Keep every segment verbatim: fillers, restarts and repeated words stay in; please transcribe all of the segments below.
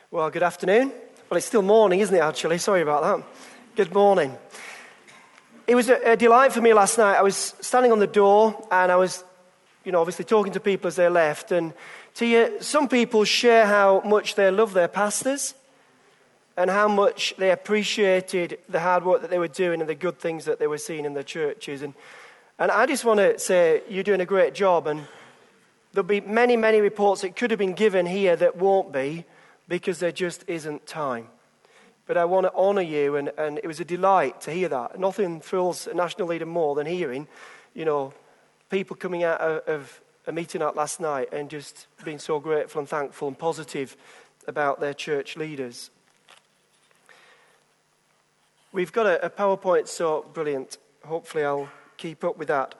Well, good afternoon. Well, it's still morning, isn't it, actually? Sorry about that. Good morning. It was a, a delight for me last night. I was standing on the door and I was, you know, obviously talking to people as they left. And to hear some people share how much they love their pastors and how much they appreciated the hard work that they were doing and the good things that they were seeing in their churches. And, and I just want to say you're doing a great job. And there'll be many, many reports that could have been given here that won't be, because there just isn't time. But I want to honour you, and, and it was a delight to hear that. Nothing thrills a national leader more than hearing, you know, people coming out of, of a meeting out last night and just being so grateful and thankful and positive about their church leaders. We've got a, a PowerPoint so brilliant. Hopefully I'll keep up with that.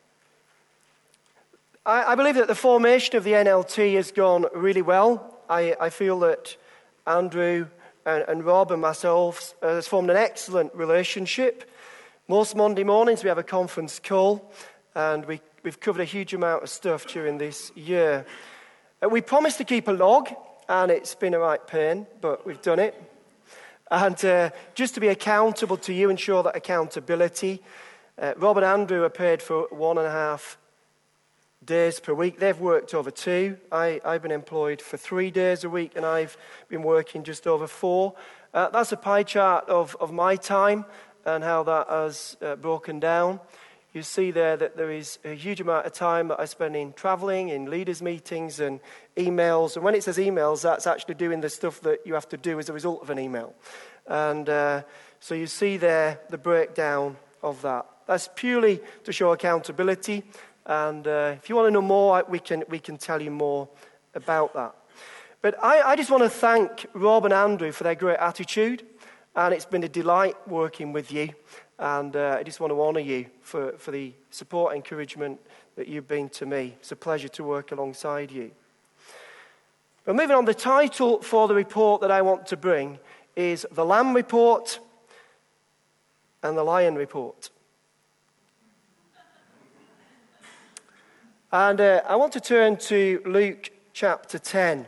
I, I believe that the formation of the N L T has gone really well. I, I feel that Andrew and, and Rob and myself uh, has formed an excellent relationship. Most Monday mornings we have a conference call, and we, we've covered a huge amount of stuff during this year. Uh, we promised to keep a log, and it's been a right pain, but we've done it. And uh, just to be accountable to you and show that accountability, uh, Rob and Andrew are paid for one and a half days per week. They've worked over two. I, I've been employed for three days a week, and I've been working just over four. Uh, that's a pie chart of, of my time and how that has uh, broken down. You see there that there is a huge amount of time that I spend in travelling, in leaders' meetings and emails. And when it says emails, that's actually doing the stuff that you have to do as a result of an email. And uh, so you see there the breakdown of that. That's purely to show accountability. And uh, if you want to know more, we can we can tell you more about that. But I, I just want to thank Rob and Andrew for their great attitude. And it's been a delight working with you. And uh, I just want to honour you for, for the support and encouragement that you've been to me. It's a pleasure to work alongside you. But moving on, the title for the report that I want to bring is The Lamb Report and the Lion Report. And uh, I want to turn to Luke chapter ten.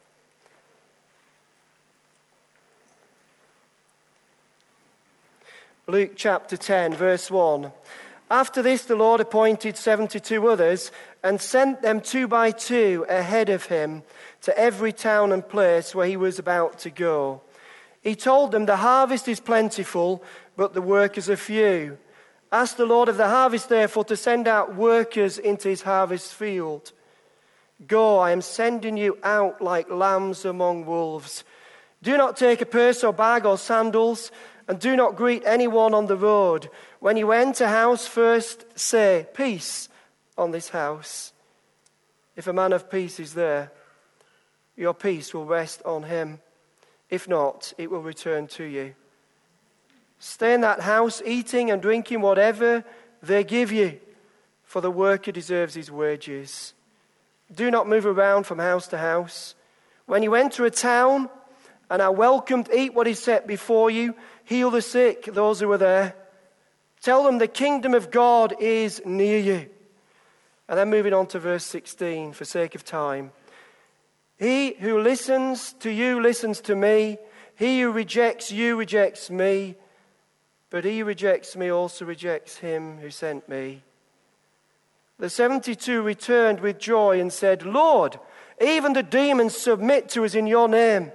Luke chapter ten, verse one. After this, the Lord appointed seventy-two others and sent them two by two ahead of him to every town and place where he was about to go. He told them, "The harvest is plentiful, but the workers are few. Ask the Lord of the harvest, therefore, to send out workers into his harvest field. Go, I am sending you out like lambs among wolves. Do not take a purse or bag or sandals, and do not greet anyone on the road. When you enter a house, first say, 'Peace on this house.' If a man of peace is there, your peace will rest on him. If not, it will return to you. Stay in that house, eating and drinking whatever they give you, for the worker deserves his wages. Do not move around from house to house. When you enter a town and are welcomed, eat what is set before you. Heal the sick, those who are there. Tell them the kingdom of God is near you." And then moving on to verse sixteen, for sake of time. "He who listens to you listens to me. He who rejects you rejects me. But he who rejects me also rejects him who sent me." The seventy-two returned with joy and said, "Lord, even the demons submit to us in your name."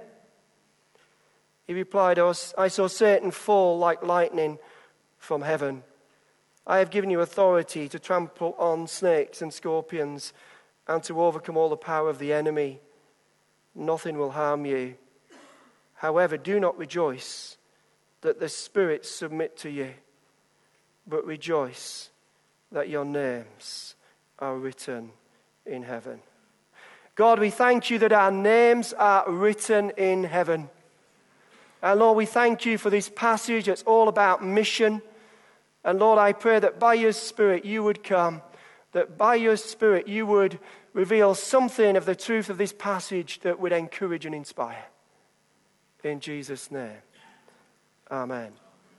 He replied, "I saw Satan fall like lightning from heaven. I have given you authority to trample on snakes and scorpions and to overcome all the power of the enemy. Nothing will harm you. However, do not rejoice that the spirits submit to you, but rejoice that your names are written in heaven." God, we thank you that our names are written in heaven. And Lord, we thank you for this passage that's all about mission. And Lord, I pray that by your Spirit you would come, that by your Spirit you would reveal something of the truth of this passage that would encourage and inspire. In Jesus' name. Amen.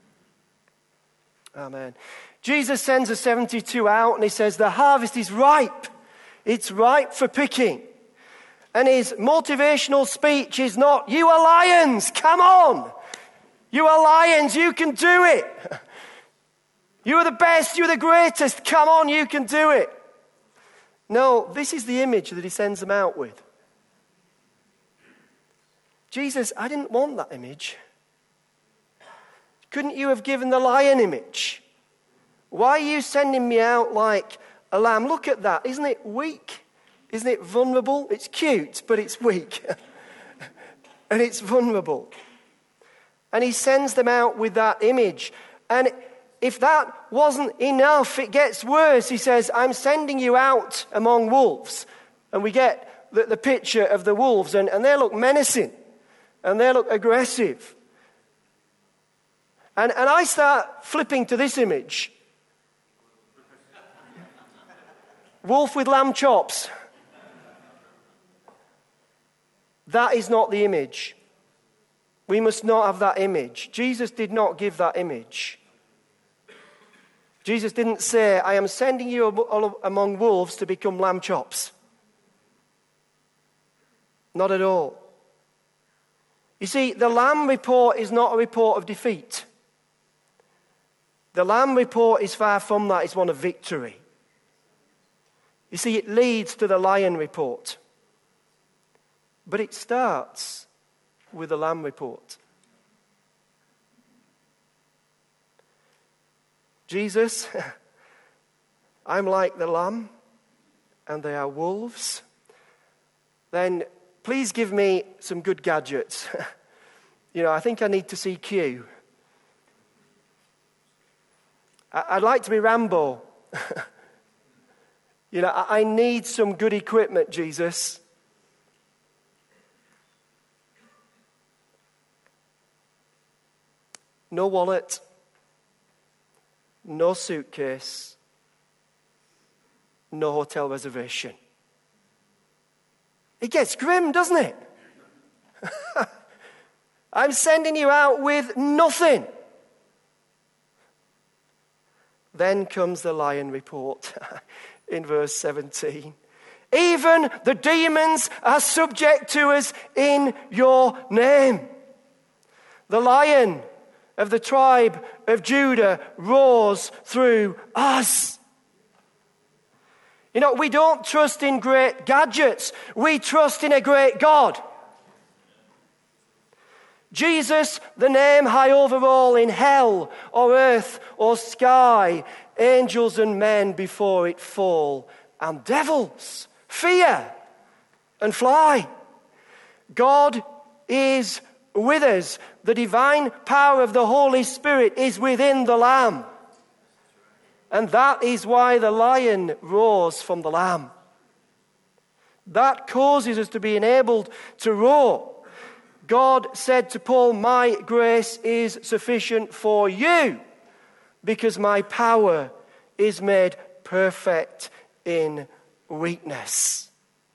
Amen. Jesus sends the seventy-two out and he says, the harvest is ripe. It's ripe for picking. And his motivational speech is not, you are lions, come on. You are lions, you can do it. You are the best, you're the greatest, come on, you can do it. No, this is the image that he sends them out with. Jesus, I didn't want that image. Couldn't you have given the lion image? Why are you sending me out like a lamb? Look at that. Isn't it weak? Isn't it vulnerable? It's cute, but it's weak. And it's vulnerable. And he sends them out with that image. And if that wasn't enough, it gets worse. He says, I'm sending you out among wolves. And we get the, the picture of the wolves, and, and they look menacing. And they look aggressive. And, and I start flipping to this image. Wolf with lamb chops. That is not the image. We must not have that image. Jesus did not give that image. Jesus didn't say, I am sending you among wolves to become lamb chops. Not at all. You see, the lamb report is not a report of defeat. The lamb report is far from that. It's one of victory. You see, it leads to the lion report. But it starts with the lamb report. Jesus, I'm like the lamb, and they are wolves. Then please give me some good gadgets. You know, I think I need to see Q. I'd like to be Rambo. You know, I need some good equipment, Jesus. No wallet. No suitcase. No hotel reservation. It gets grim, doesn't it? I'm sending you out with nothing. Then comes the lion report in verse seventeen. Even the demons are subject to us in your name. The lion of the tribe of Judah roars through us. You know, we don't trust in great gadgets. We trust in a great God. Jesus, the name high over all in hell or earth or sky, angels and men before it fall, and devils fear and fly. God is with us. The divine power of the Holy Spirit is within the Lamb. And that is why the lion roars from the lamb. That causes us to be enabled to roar. God said to Paul, my grace is sufficient for you because my power is made perfect in weakness.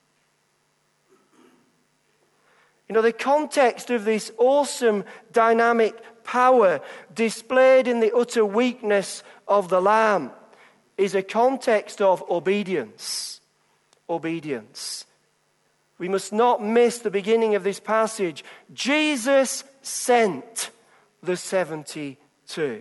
You know, the context of this awesome dynamic power displayed in the utter weakness of the lamb is a context of obedience. Obedience. We must not miss the beginning of this passage. Jesus sent the seventy-two.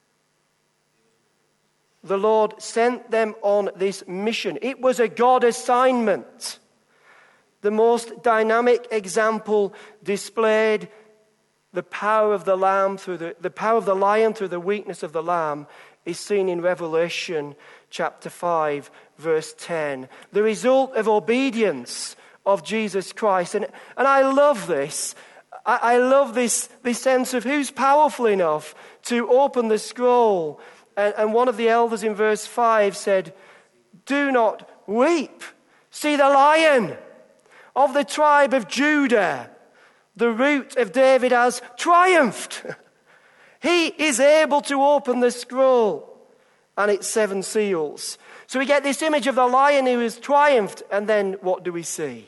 The Lord sent them on this mission. It was a God assignment. The most dynamic example displayed the power of the lamb through the, the power of the lion through the weakness of the lamb is seen in Revelation chapter five, verse ten. The result of obedience of Jesus Christ. And, and I love this. I, I love this, this sense of who's powerful enough to open the scroll. And, and one of the elders in verse five said, do not weep. See the lion of the tribe of Judah, the root of David, has triumphed. He is able to open the scroll and its seven seals. So we get this image of the lion who has triumphed, and then what do we see?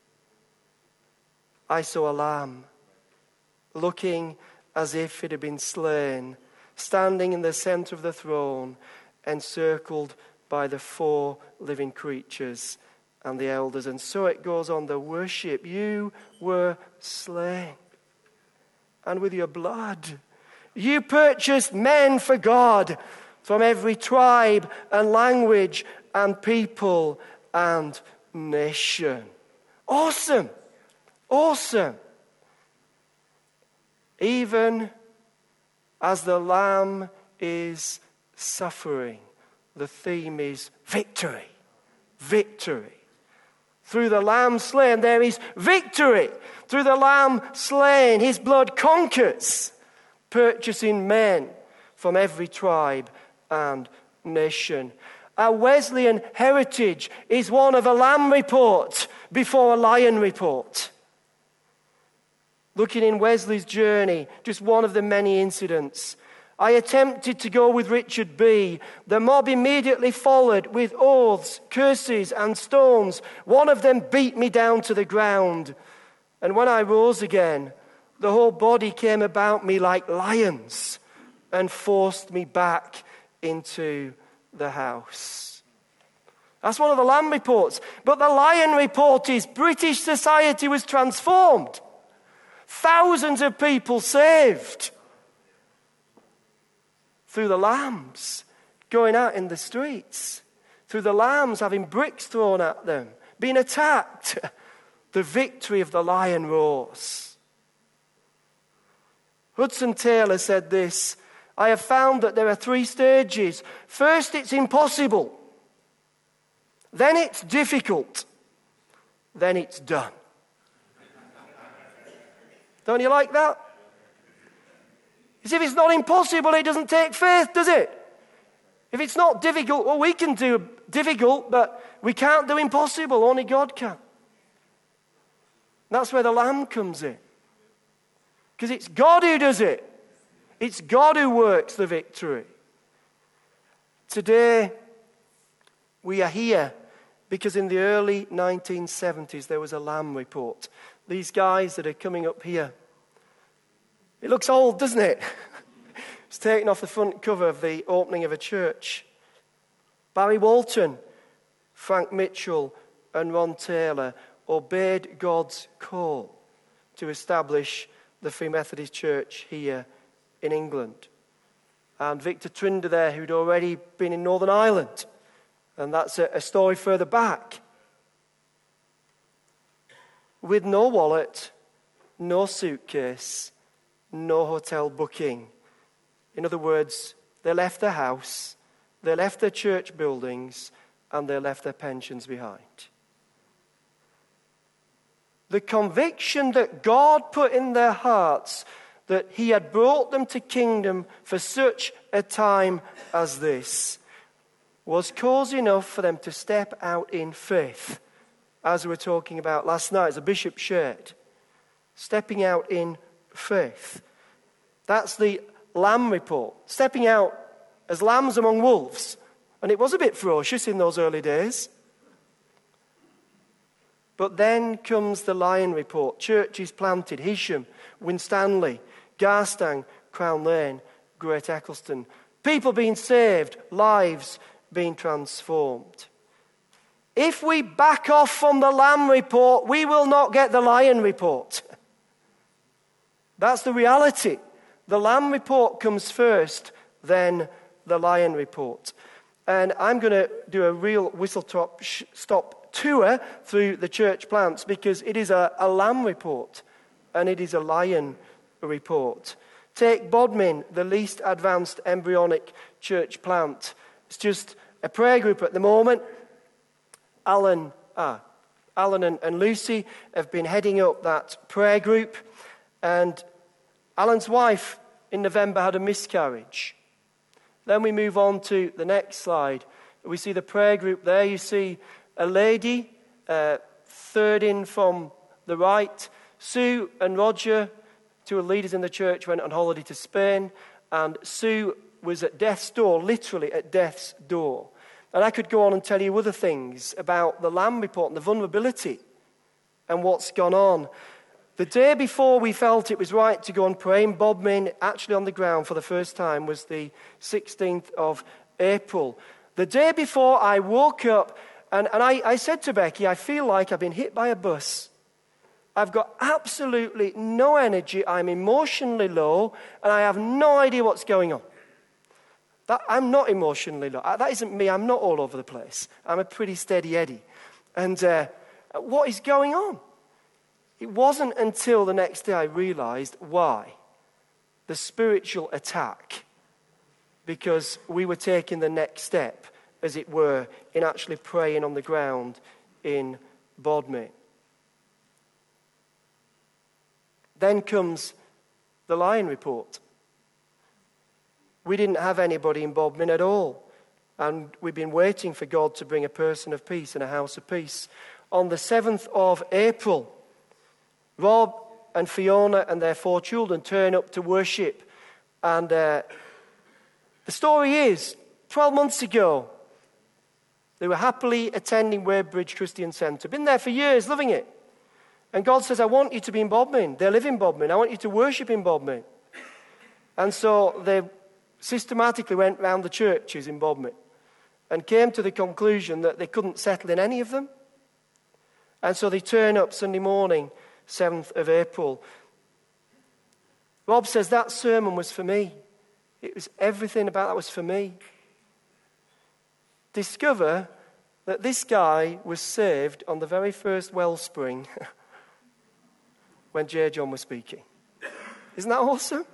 I saw a lamb looking as if it had been slain, standing in the center of the throne, encircled by the four living creatures and the elders. And so it goes on, the worship. You were slain, and with your blood you purchased men for God from every tribe and language and people and nation. Awesome. Awesome. Even as the Lamb is suffering, the theme is victory. Victory. Through the Lamb slain, there is victory. Through the Lamb slain, his blood conquers, purchasing men from every tribe and nation. Our Wesleyan heritage is one of a lamb report before a lion report. Looking in Wesley's journey, just one of the many incidents. I attempted to go with Richard B. The mob immediately followed with oaths, curses, and stones. One of them beat me down to the ground. And when I rose again, the whole body came about me like lions and forced me back into the house. That's one of the lamb reports. But the lion report is British society was transformed. Thousands of people saved through the lambs going out in the streets, through the lambs having bricks thrown at them, being attacked. The victory of the lion roars. Hudson Taylor said this: I have found that there are three stages. First, it's impossible. Then it's difficult. Then it's done. Don't you like that? As if it's not impossible, it doesn't take faith, does it? If it's not difficult, well, we can do difficult, but we can't do impossible. Only God can. That's where the Lamb comes in. Because it's God who does it. It's God who works the victory. Today, we are here because in the early nineteen seventies, there was a Lamb report. These guys that are coming up here. It looks old, doesn't it? It's taken off the front cover of the opening of a church. Barry Walton, Frank Mitchell, and Ron Taylor obeyed God's call to establish the Free Methodist Church here in England. And Victor Trinder there, who'd already been in Northern Ireland. And that's a, a story further back. With no wallet, no suitcase, no hotel booking. In other words, they left their house, they left their church buildings, and they left their pensions behind. The conviction that God put in their hearts that he had brought them to kingdom for such a time as this was cause enough for them to step out in faith, as we were talking about last night, as the bishop shared. Stepping out in faith. That's the Lamb report. Stepping out as lambs among wolves. And it was a bit ferocious in those early days. But then comes the Lion report. Churches planted, Hisham, Winstanley, Garstang, Crown Lane, Great Eccleston. People being saved, lives being transformed. If we back off from the Lamb report, we will not get the Lion report. That's the reality. The Lamb report comes first, then the Lion report. And I'm going to do a real whistle-stop stop tour through the church plants because it is a, a Lamb report and it is a Lion report. Take Bodmin, the least advanced embryonic church plant. It's just a prayer group at the moment. Alan, ah, Alan and, and Lucy have been heading up that prayer group. And Alan's wife in November had a miscarriage. Then we move on to the next slide. We see the prayer group there. You see a lady, uh, third in from the right. Sue and Roger, two leaders in the church, went on holiday to Spain. And Sue was at death's door, literally at death's door. And I could go on and tell you other things about the Lamb report and the vulnerability and what's gone on. The day before we felt it was right to go and pray in Bodmin, actually on the ground for the first time, was the sixteenth of April. The day before I woke up And, and I, I said to Becky, I feel like I've been hit by a bus. I've got absolutely no energy. I'm emotionally low, and I have no idea what's going on. That, I'm not emotionally low. That isn't me. I'm not all over the place. I'm a pretty steady Eddie. And uh, what is going on? It wasn't until the next day I realized why. The spiritual attack. Because we were taking the next step, as it were, in actually praying on the ground in Bodmin. Then comes the Lion report. We didn't have anybody in Bodmin at all. And we've been waiting for God to bring a person of peace and a house of peace. On the seventh of April, Rob and Fiona and their four children turn up to worship. And uh, the story is, twelve months ago, they were happily attending Weybridge Christian Centre. Been there for years, loving it. And God says, I want you to be in Bodmin. They live in Bodmin. I want you to worship in Bodmin. And so they systematically went round the churches in Bodmin and came to the conclusion that they couldn't settle in any of them. And so they turn up Sunday morning, seventh of April. Rob says, that sermon was for me. It was everything about that was for me. Discover that this guy was saved on the very first wellspring when J. John was speaking. Isn't that awesome?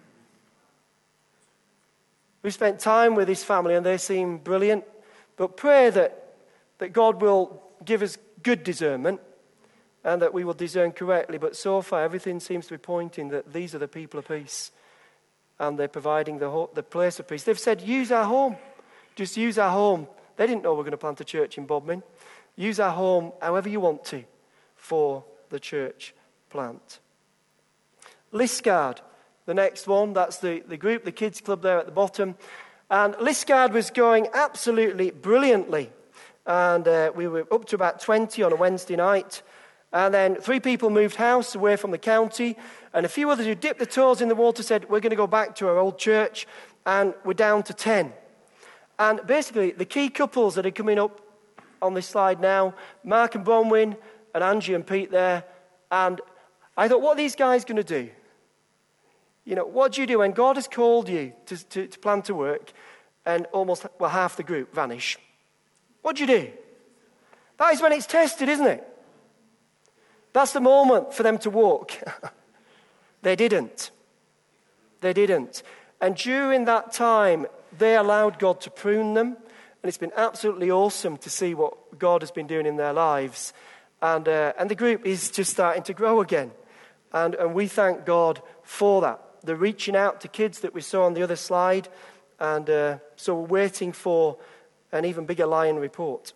We spent time with his family and they seem brilliant. But pray that, that God will give us good discernment and that we will discern correctly. But so far, everything seems to be pointing that these are the people of peace. And they're providing the, ho- the place of peace. They've said, use our home. Just use our home. They didn't know we were going to plant a church in Bodmin. Use our home however you want to for the church plant. Liscard, the next one. That's the, the group, the kids club there at the bottom. And Liscard was going absolutely brilliantly. And uh, we were up to about twenty on a Wednesday night. And then three people moved house away from the county. And a few others who dipped their toes in the water said, we're going to go back to our old church. And we're down to ten. And basically, the key couples that are coming up on this slide now, Mark and Bronwyn and Angie and Pete there. And I thought, what are these guys going to do? You know, what do you do when God has called you to, to, to plan to work and almost, well, half the group vanish? What do you do? That is when it's tested, isn't it? That's the moment for them to walk. They didn't. They didn't. And during that time, they allowed God to prune them. And it's been absolutely awesome to see what God has been doing in their lives. And uh, and the group is just starting to grow again. And, and we thank God for that. They're reaching out to kids that we saw on the other slide. And uh, so we're waiting for an even bigger Lion report.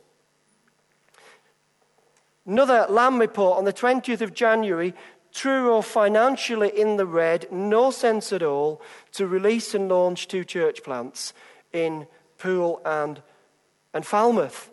Another Lamb report on the twentieth of January. Truro financially in the red, no sense at all, to release and launch two church plants in Poole and, and Falmouth.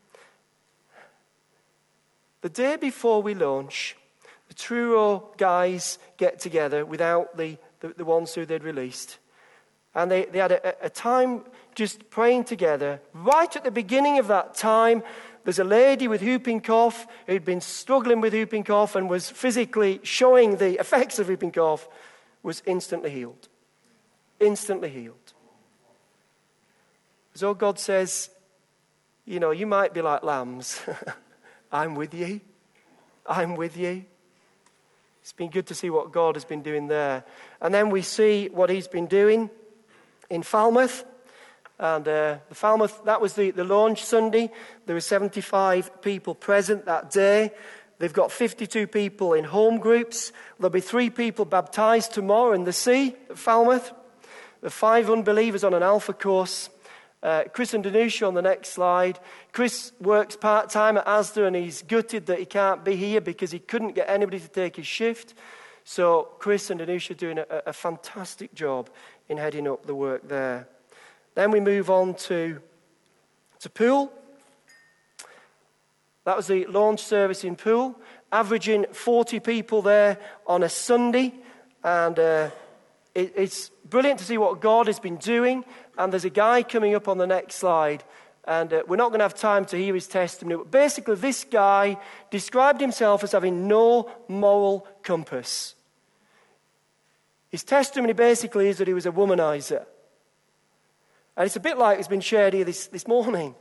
The day before we launch, the Truro guys get together without the, the, the ones who they'd released. And they, they had a, a time just praying together. Right at the beginning of that time, there's a lady with whooping cough who'd been struggling with whooping cough and was physically showing the effects of whooping cough, was instantly healed. Instantly healed. So God says, you know, you might be like lambs. I'm with you. I'm with you. It's been good to see what God has been doing there. And then we see what he's been doing in Falmouth. And uh, the Falmouth, that was the, the launch Sunday. There were seventy-five people present that day. They've got fifty-two people in home groups. There'll be three people baptized tomorrow in the sea at Falmouth. The five unbelievers on an alpha course. Uh, Chris and Danusha on the next slide. Chris works part-time at Asda and he's gutted that he can't be here because he couldn't get anybody to take his shift. So Chris and Danusha are doing a, a fantastic job in heading up the work there. Then we move on to, to Poole. That was the launch service in Poole, averaging forty people there on a Sunday. And uh, it, it's brilliant to see what God has been doing. And there's a guy coming up on the next slide. And uh, we're not going to have time to hear his testimony. But basically, this guy described himself as having no moral compass. His testimony basically is that he was a womanizer. And it's a bit like it's been shared here this, this morning.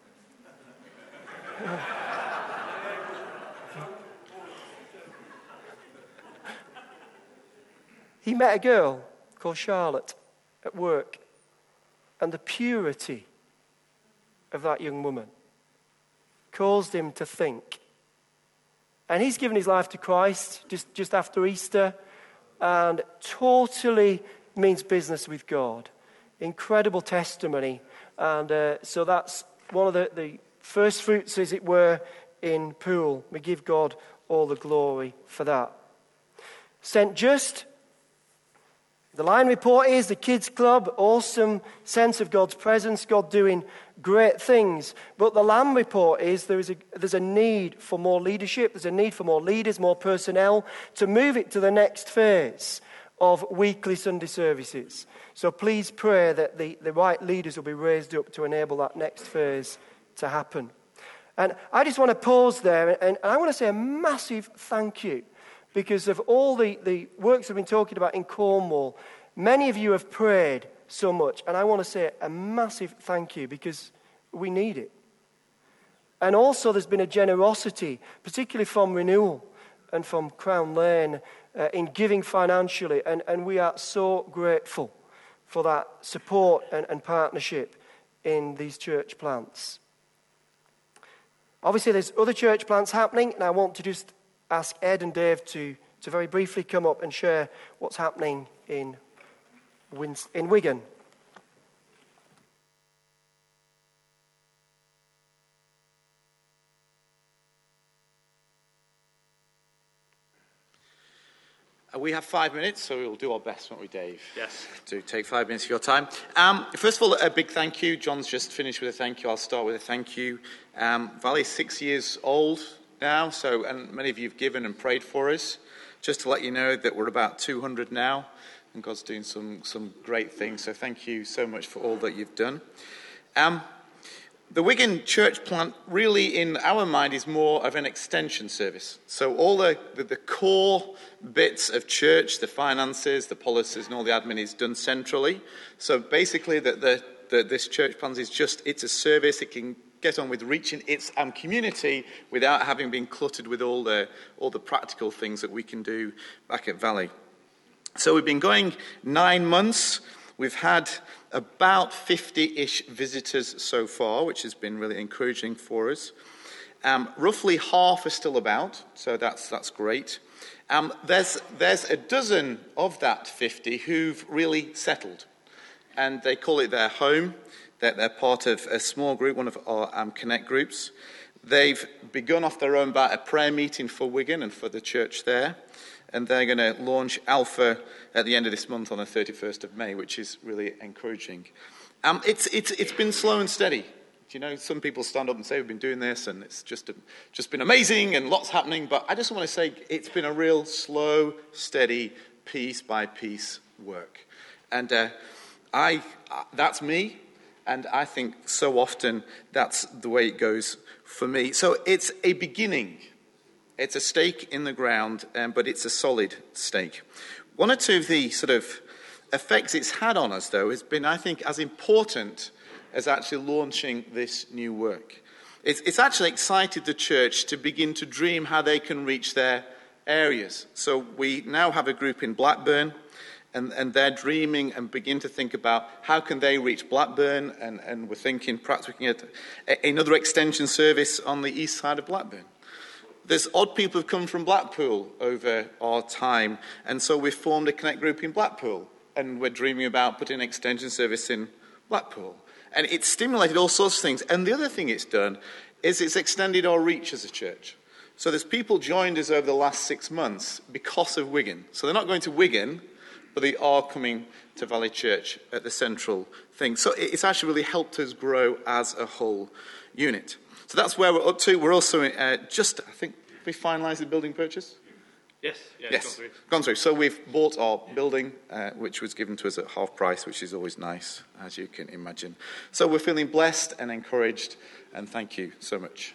He met a girl called Charlotte at work, and the purity of that young woman caused him to think. And he's given his life to Christ just, just after Easter, and totally means business with God. Incredible testimony. And uh, so that's one of the, the first fruits, as it were, in Poole. We give God all the glory for that. Saint Just, the line report is the kids club, awesome sense of God's presence, God doing great things. But the lamb report is there is a, there's a need for more leadership, there's a need for more leaders, more personnel to move it to the next phase of weekly Sunday services. So please pray that the, the right leaders will be raised up to enable that next phase to happen. And I just want to pause there, and, and I want to say a massive thank you. Because of all the, the works we've been talking about in Cornwall, many of you have prayed so much. And I want to say a massive thank you because we need it. And also there's been a generosity, particularly from Renewal and from Crown Lane, uh, in giving financially. And, and we are so grateful for that support and, and partnership in these church plants. Obviously there's other church plants happening, and I want to just ask Ed and Dave to, to very briefly come up and share what's happening in, Wins- in Wigan. We have five minutes, so we'll do our best, won't we, Dave? Yes. To take five minutes of your time. Um, first of all, a big thank you. John's just finished with a thank you. I'll start with a thank you. Um, Valley's six years old now, so and many of you have given and prayed for us. Just to let you know that we're about two hundred now, and God's doing some, some great things. So thank you so much for all that you've done. Um, The Wigan church plant really, in our mind, is more of an extension service. So all the, the, the core bits of church, the finances, the policies, and all the admin is done centrally. So basically, the, the, the, this church plant is just, it's a service. It can get on with reaching its um, community without having been cluttered with all the, all the practical things that we can do back at Valley. So we've been going nine months. We've had about fifty-ish visitors so far, which has been really encouraging for us. Um, roughly half are still about, so that's that's great. Um, there's there's a dozen of that fifty who've really settled, and they call it their home. They're, they're part of a small group, one of our um, Connect groups. They've begun off their own about a prayer meeting for Wigan and for the church there. And they're going to launch Alpha at the end of this month on the thirty-first of May, which is really encouraging. Um, it's, it's, it's been slow and steady. You know, some people stand up and say, we've been doing this, and it's just, a, just been amazing and lots happening. But I just want to say it's been a real slow, steady, piece by piece work. And uh, I, uh, that's me, and I think so often that's the way it goes for me. So it's a beginning. It's a stake in the ground, um, but it's a solid stake. One or two of the sort of effects it's had on us, though, has been, I think, as important as actually launching this new work. It's, it's actually excited the church to begin to dream how they can reach their areas. So we now have a group in Blackburn, and, and they're dreaming and begin to think about how can they reach Blackburn, and, and we're thinking perhaps we can get a, another extension service on the east side of Blackburn. There's odd people who've come from Blackpool over our time, and so we've formed a Connect group in Blackpool, and we're dreaming about putting an extension service in Blackpool. And it's stimulated all sorts of things. And the other thing it's done is it's extended our reach as a church. So there's people joined us over the last six months because of Wigan. So they're not going to Wigan, but they are coming to Valley Church at the central thing. So it's actually really helped us grow as a whole unit. So that's where we're up to. We're also uh, just, I think, we finalised the building purchase? Yes, yeah, yes, gone through. gone through. So we've bought our building, uh, which was given to us at half price, which is always nice, as you can imagine. So we're feeling blessed and encouraged, and thank you so much.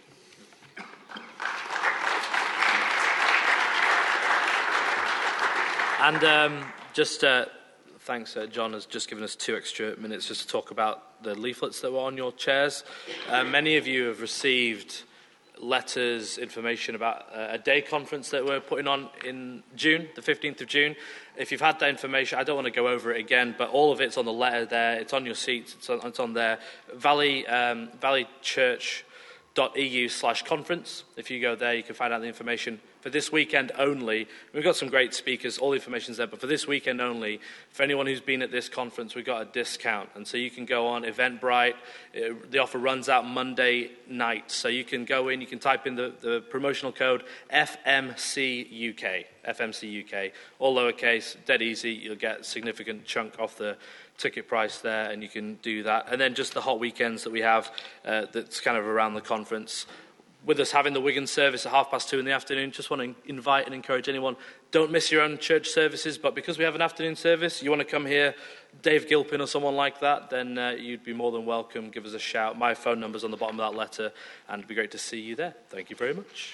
And um, just uh, thanks, uh, John has just given us two extra minutes just to talk about the leaflets that were on your chairs. Uh, many of you have received letters, information about uh, a day conference that we're putting on in June, the fifteenth of June. If you've had that information, I don't want to go over it again, but all of it's on the letter there. It's on your seats. It's on, it's on there. Valley, um, Valley Church. .eu slash conference. If you go there, you can find out the information for this weekend only. We've got some great speakers, all the information's there, but for this weekend only, for anyone who's been at this conference, we've got a discount. And so you can go on Eventbrite. It, the offer runs out Monday night. So you can go in, you can type in the, the promotional code F M C U K. F M C U K. All lowercase, dead easy. You'll get a significant chunk off the ticket price there, and you can do that. And then just the hot weekends that we have uh, that's kind of around the conference. With us having the Wigan service at half past two in the afternoon, just want to invite and encourage anyone, don't miss your own church services, but because we have an afternoon service, you want to come here, Dave Gilpin or someone like that, then uh, you'd be more than welcome. Give us a shout. My phone number's on the bottom of that letter, and it'd be great to see you there. Thank you very much.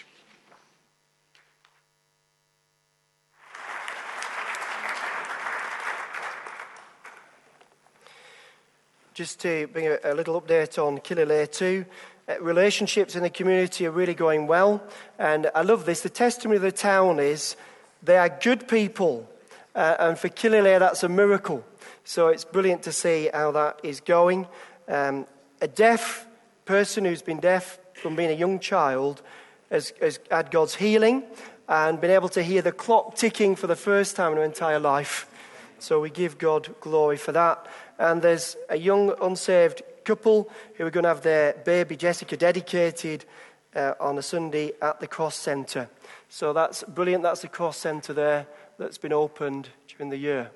Just to bring a, a little update on Killilea two, uh, relationships in the community are really going well, and I love this. The testimony of the town is they are good people, uh, and for Killilea that's a miracle. So it's brilliant to see how that is going. Um, a deaf person who's been deaf from being a young child has, has had God's healing and been able to hear the clock ticking for the first time in her entire life. So we give God glory for that. And there's a young unsaved couple who are going to have their baby Jessica dedicated uh, on a Sunday at the Cross Centre. So that's brilliant. That's the Cross Centre there that's been opened during the year.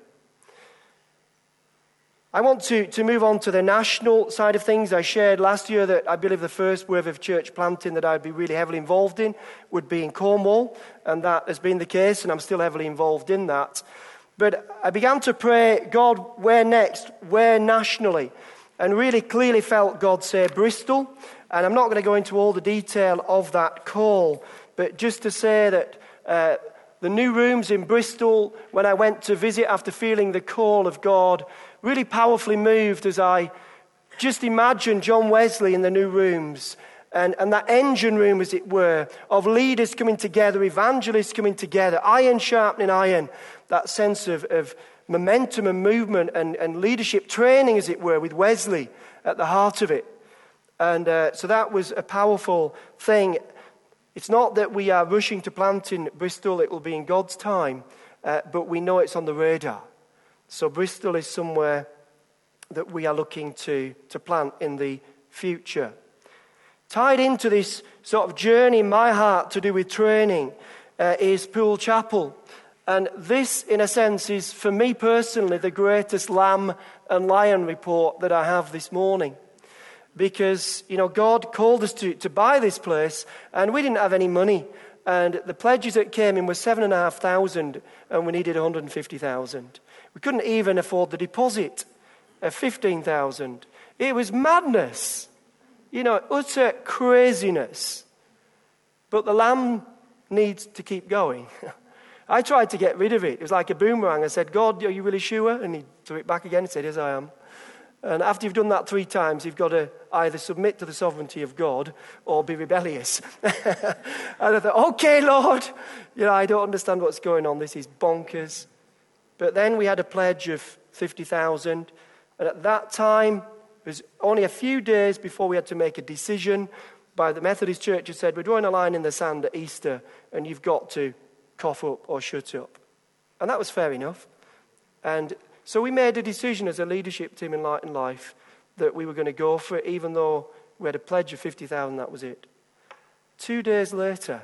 I want to, to move on to the national side of things. I shared last year that I believe the first wave of church planting that I'd be really heavily involved in would be in Cornwall, and that has been the case, and I'm still heavily involved in that. But I began to pray, God, where next? Where nationally? And really clearly felt God say Bristol. And I'm not going to go into all the detail of that call, but just to say that uh, the new rooms in Bristol, when I went to visit after feeling the call of God, really powerfully moved as I just imagined John Wesley in the new rooms. And, and that engine room, as it were, of leaders coming together, evangelists coming together, iron sharpening iron, that sense of, of momentum and movement and, and leadership training, as it were, with Wesley at the heart of it. And uh, so that was a powerful thing. It's not that we are rushing to plant in Bristol, it will be in God's time, uh, but we know it's on the radar. So Bristol is somewhere that we are looking to, to plant in the future. Tied into this sort of journey in my heart to do with training uh, is Poole Chapel. And this, in a sense, is, for me personally, the greatest lamb and lion report that I have this morning. Because, you know, God called us to, to buy this place, and we didn't have any money. And the pledges that came in were seven and a half thousand, and we needed one hundred and fifty thousand. We couldn't even afford the deposit of fifteen thousand. It was madness. You know, utter craziness. But the lamb needs to keep going. I tried to get rid of it. It was like a boomerang. I said, God, are you really sure? And he threw it back again and said, yes, I am. And after you've done that three times, you've got to either submit to the sovereignty of God or be rebellious. And I thought, okay, Lord, you know, I don't understand what's going on. This is bonkers. But then we had a pledge of fifty thousand. And at that time, it was only a few days before we had to make a decision by the Methodist Church who said, we're drawing a line in the sand at Easter, and you've got to cough up or shut up. And that was fair enough. And so we made a decision as a leadership team in Light and Life that we were going to go for it, even though we had a pledge of fifty thousand, that was it. Two days later,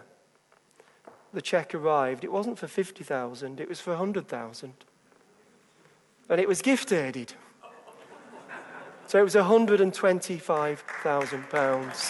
the cheque arrived. It wasn't for fifty thousand, it was for one hundred thousand. And it was gift-aided. So it was one hundred and twenty-five thousand pounds.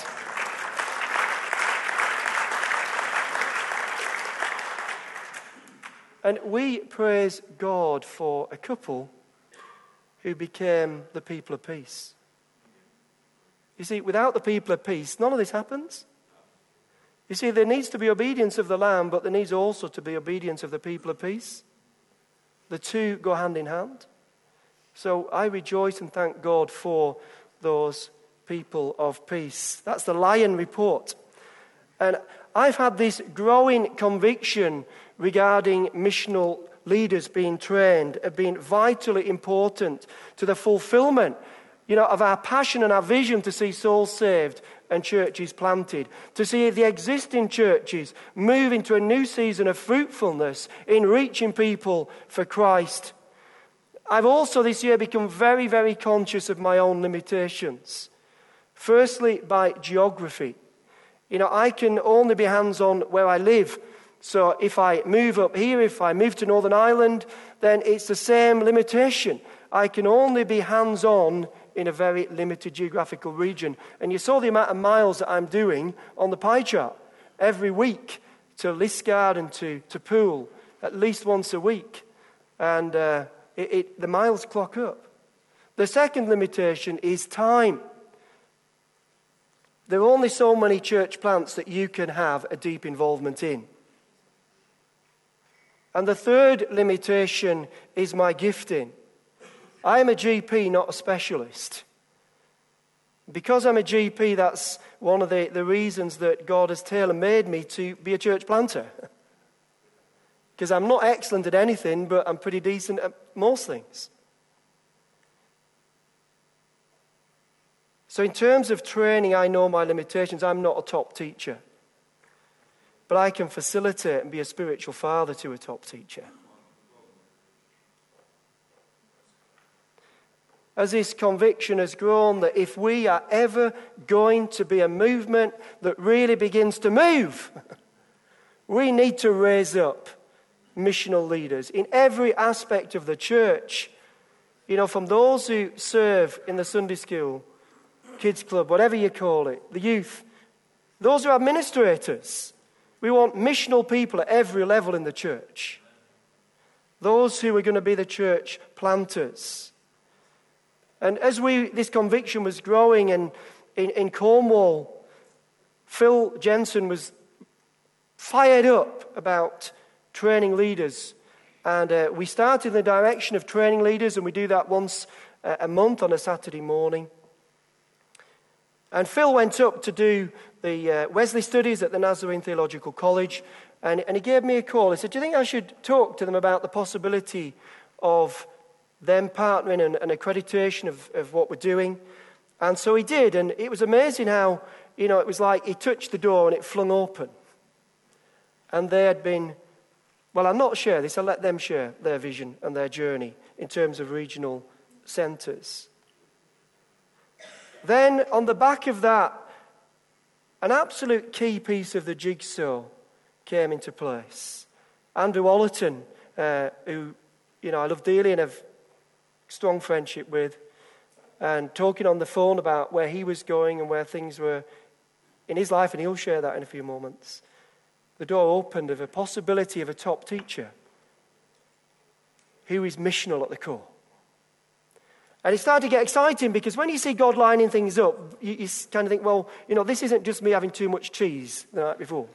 And we praise God for a couple who became the people of peace. You see, without the people of peace, none of this happens. You see, there needs to be obedience of the Lamb, but there needs also to be obedience of the people of peace. The two go hand in hand. So I rejoice and thank God for those people of peace. That's the Lion report. And I've had this growing conviction regarding missional leaders being trained, of being vitally important to the fulfillment, you know, of our passion and our vision to see souls saved and churches planted, to see the existing churches move into a new season of fruitfulness in reaching people for Christ. I've also this year become very, very conscious of my own limitations. Firstly, by geography. You know, I can only be hands-on where I live. So if I move up here, if I move to Northern Ireland, then it's the same limitation. I can only be hands-on in a very limited geographical region. And you saw the amount of miles that I'm doing on the pie chart. Every week to Liskeard and to, to Poole, at least once a week. And uh, it, it, the miles clock up. The second limitation is time. There are only so many church plants that you can have a deep involvement in. And the third limitation is my gifting. I am a G P, not a specialist. Because I'm a G P, that's one of the, the reasons that God has tailor-made me to be a church planter. Because I'm not excellent at anything, but I'm pretty decent at most things. So in terms of training, I know my limitations. I'm not a top teacher. But I can facilitate and be a spiritual father to a top teacher. As this conviction has grown that if we are ever going to be a movement that really begins to move, we need to raise up missional leaders in every aspect of the church. You know, from those who serve in the Sunday school, kids club, whatever you call it, the youth, those who are administrators. We want missional people at every level in the church. Those who are going to be the church planters. And as we this conviction was growing in, in, in Cornwall, Phil Jensen was fired up about training leaders. And uh, we started in the direction of training leaders, and we do that once uh, a month on a Saturday morning. And Phil went up to do the uh, Wesley studies at the Nazarene Theological College, and, and he gave me a call. He said, do you think I should talk to them about the possibility of them partnering and, and accreditation of, of what we're doing? And so he did, and it was amazing how, you know, it was like he touched the door and it flung open. And they had been, well, I'll not share this, I'll let them share their vision and their journey in terms of regional centres. Then, on the back of that, an absolute key piece of the jigsaw came into place. Andrew Ollerton, uh, who, you know, I love dearly and have strong friendship with, and talking on the phone about where he was going and where things were in his life, and he'll share that in a few moments. The door opened of a possibility of a top teacher who is missional at the core. And it started to get exciting because when you see God lining things up, you, you kind of think, well, you know, this isn't just me having too much cheese the night before.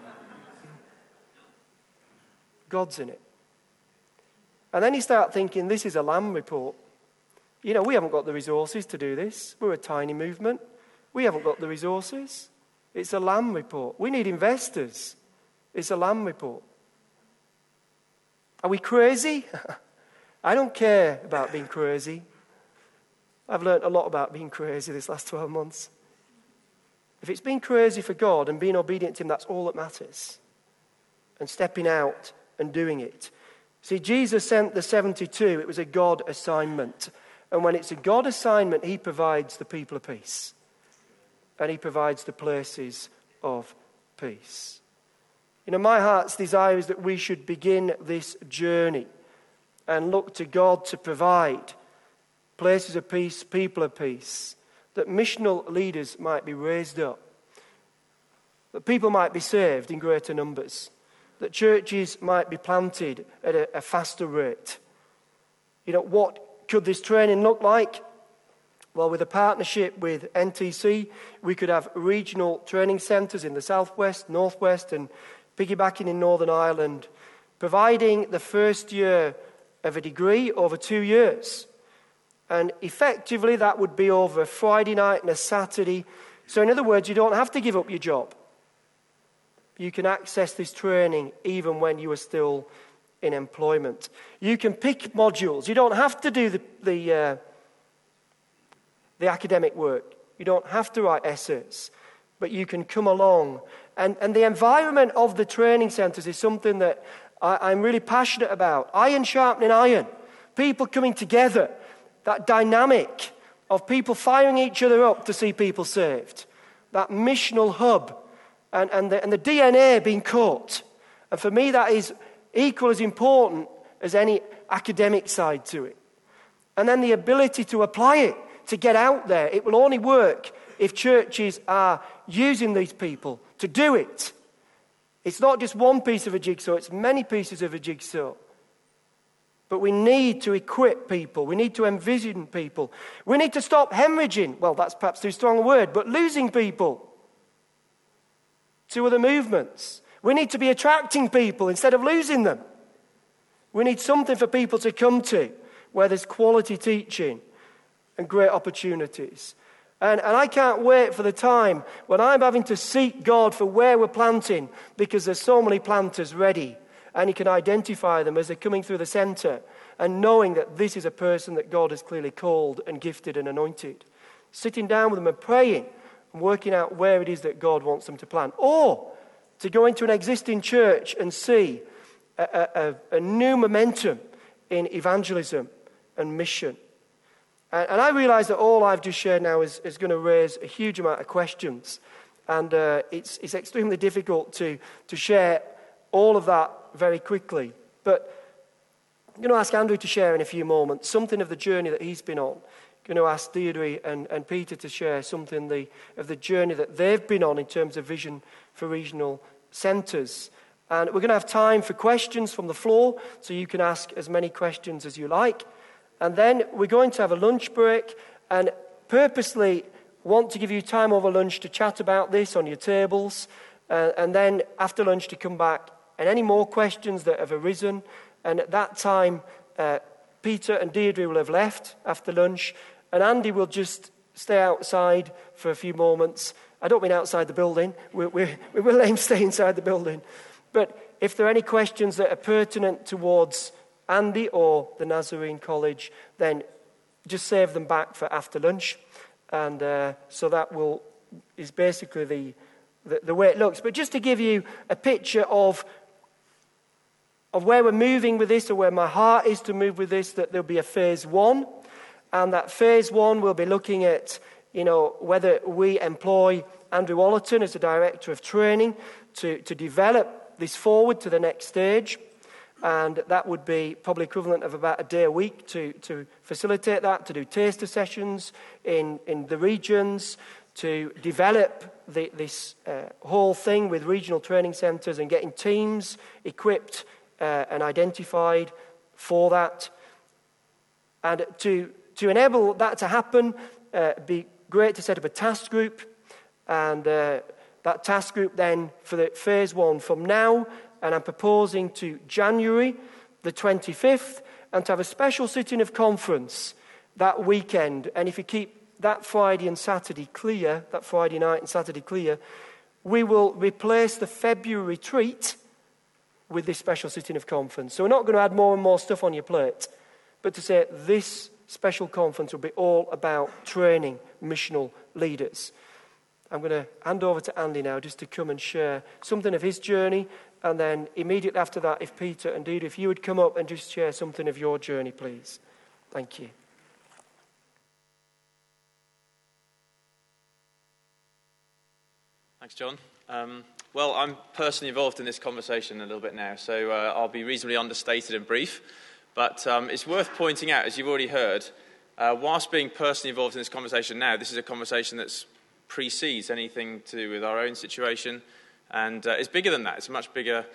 God's in it. And then you start thinking, this is a Lamb report. You know, we haven't got the resources to do this. We're a tiny movement. We haven't got the resources. It's a Lamb report. We need investors. It's a Lamb report. Are we crazy? I don't care about being crazy. I've learned a lot about being crazy this last twelve months. If it's being crazy for God and being obedient to Him, that's all that matters. And stepping out and doing it. See, Jesus sent the seventy-two. It was a God assignment. And when it's a God assignment, He provides the people of peace. And He provides the places of peace. You know, my heart's desire is that we should begin this journey and look to God to provide places of peace, people of peace, that missional leaders might be raised up, that people might be saved in greater numbers, that churches might be planted at a, a faster rate. You know, what could this training look like? Well, with a partnership with N T C, we could have regional training centres in the southwest, northwest, and piggybacking in Northern Ireland, providing the first year of a degree over two years. And effectively, that would be over a Friday night and a Saturday. So in other words, you don't have to give up your job. You can access this training even when you are still in employment. You can pick modules. You don't have to do the, the, uh, the academic work. You don't have to write essays. But you can come along. And, and the environment of the training centres is something that I, I'm really passionate about. Iron sharpening iron. People coming together. That dynamic of people firing each other up to see people saved. That missional hub. And, and, the, and the D N A being caught. And for me, that is equal as important as any academic side to it. And then the ability to apply it, to get out there. It will only work if churches are using these people to do it. It's not just one piece of a jigsaw, it's many pieces of a jigsaw. But we need to equip people. We need to envision people. We need to stop hemorrhaging. Well, that's perhaps too strong a word, but losing people to other movements. We need to be attracting people instead of losing them. We need something for people to come to where there's quality teaching and great opportunities. And, and I can't wait for the time when I'm having to seek God for where we're planting, because there's so many planters ready. And you can identify them as they're coming through the centre and knowing that this is a person that God has clearly called and gifted and anointed. Sitting down with them and praying and working out where it is that God wants them to plant. Or to go into an existing church and see a, a, a new momentum in evangelism and mission. And, and I realise that all I've just shared now is, is going to raise a huge amount of questions. And uh, it's, it's extremely difficult to, to share all of that very quickly. But I'm going to ask Andrew to share in a few moments something of the journey that he's been on. I'm going to ask Deirdre and, and Peter to share something the, of the journey that they've been on in terms of vision for regional centres. And we're going to have time for questions from the floor, so you can ask as many questions as you like. And then we're going to have a lunch break, and purposely want to give you time over lunch to chat about this on your tables, uh, and then after lunch to come back and any more questions that have arisen. And at that time, uh, Peter and Deirdre will have left after lunch, and Andy will just stay outside for a few moments. I don't mean outside the building. We, we, we will let him stay inside the building. But if there are any questions that are pertinent towards Andy or the Nazarene College, then just save them back for after lunch. And uh, so that will is basically the, the, the way it looks. But just to give you a picture of of where we're moving with this, or where my heart is to move with this, that there'll be a phase one. And that phase one will be looking at, you know, whether we employ Andrew Wallerton as the Director of Training to, to develop this forward to the next stage. And that would be probably equivalent of about a day a week to, to facilitate that, to do taster sessions in, in the regions, to develop the, this uh, whole thing with regional training centres and getting teams equipped Uh, and identified for that. And to, to enable that to happen, uh, it'd be great to set up a task group. And uh, that task group then for the phase one from now, and I'm proposing to January the twenty-fifth, and to have a special sitting of conference that weekend. And if you keep that Friday and Saturday clear, that Friday night and Saturday clear, we will replace the February retreat with this special sitting of conference. So we're not going to add more and more stuff on your plate, but to say this special conference will be all about training missional leaders. I'm going to hand over to Andy now just to come and share something of his journey, and then immediately after that, if Peter and Deirdre, if you would come up and just share something of your journey, please. Thank you. Thanks, John. Um, well, I'm personally involved in this conversation a little bit now, so uh, I'll be reasonably understated and brief. But um, it's worth pointing out, as you've already heard, uh, whilst being personally involved in this conversation now, this is a conversation that precedes anything to do with our own situation, and uh, it's bigger than that. It's a much bigger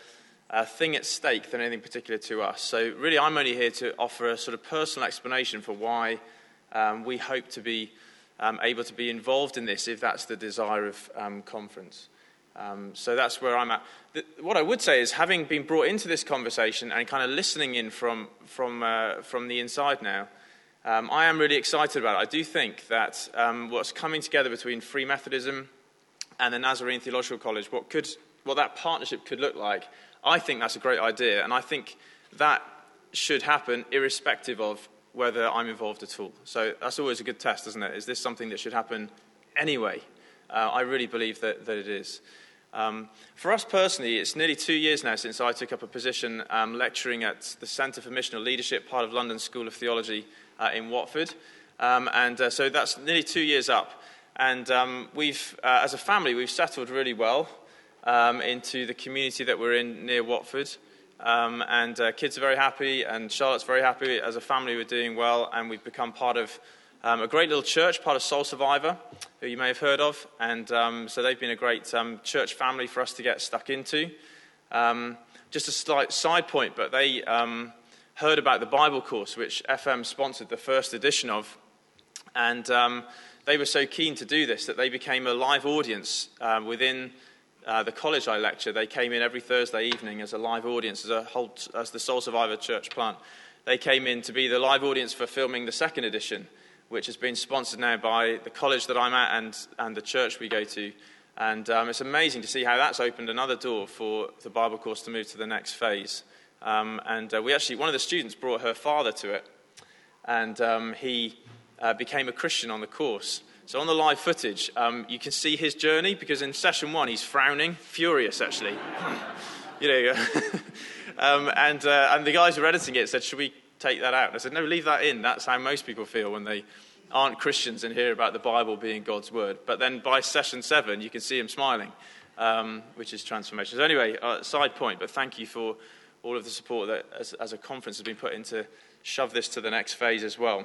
uh, thing at stake than anything particular to us. So really, I'm only here to offer a sort of personal explanation for why um, we hope to be um, able to be involved in this, if that's the desire of um, conference. Um, so that's where I'm at. The, what I would say is, having been brought into this conversation and kind of listening in from from uh, from the inside now, um, I am really excited about it. I do think that um, what's coming together between Free Methodism and the Nazarene Theological College, what could what that partnership could look like, I think that's a great idea, and I think that should happen irrespective of whether I'm involved at all. So that's always a good test, isn't it? Is this something that should happen anyway? Uh, I really believe that, that it is. Um, for us personally, it's nearly two years now since I took up a position um, lecturing at the Centre for Missional Leadership, part of London School of Theology uh, in Watford. Um, and uh, so that's nearly two years up. And um, we've, uh, as a family, we've settled really well um, into the community that we're in near Watford. Um, and uh, kids are very happy, and Charlotte's very happy. As a family, we're doing well, and we've become part of Um, a great little church, part of Soul Survivor, who you may have heard of. And um, so they've been a great um, church family for us to get stuck into. Um, just a slight side point, but they um, heard about the Bible course, which F M sponsored the first edition of. And um, they were so keen to do this that they became a live audience uh, within uh, the college I lecture. They came in every Thursday evening as a live audience, as, a whole, as the Soul Survivor church plant. They came in to be the live audience for filming the second edition, which has been sponsored now by the college that I'm at and, and the church we go to. And um, it's amazing to see how that's opened another door for the Bible course to move to the next phase. Um, and uh, we actually, one of the students brought her father to it, and um, he uh, became a Christian on the course. So on the live footage, um, you can see his journey, because in session one, he's frowning, furious actually. you know, um, and, uh, and the guys who were editing it said, should we take that out? And I said, no, leave that in. That's how most people feel when they aren't Christians and hear about the Bible being God's word. But then by session seven, you can see him smiling, um, which is transformation. So anyway, uh, side point, but thank you for all of the support that as, as a conference has been put in to shove this to the next phase as well.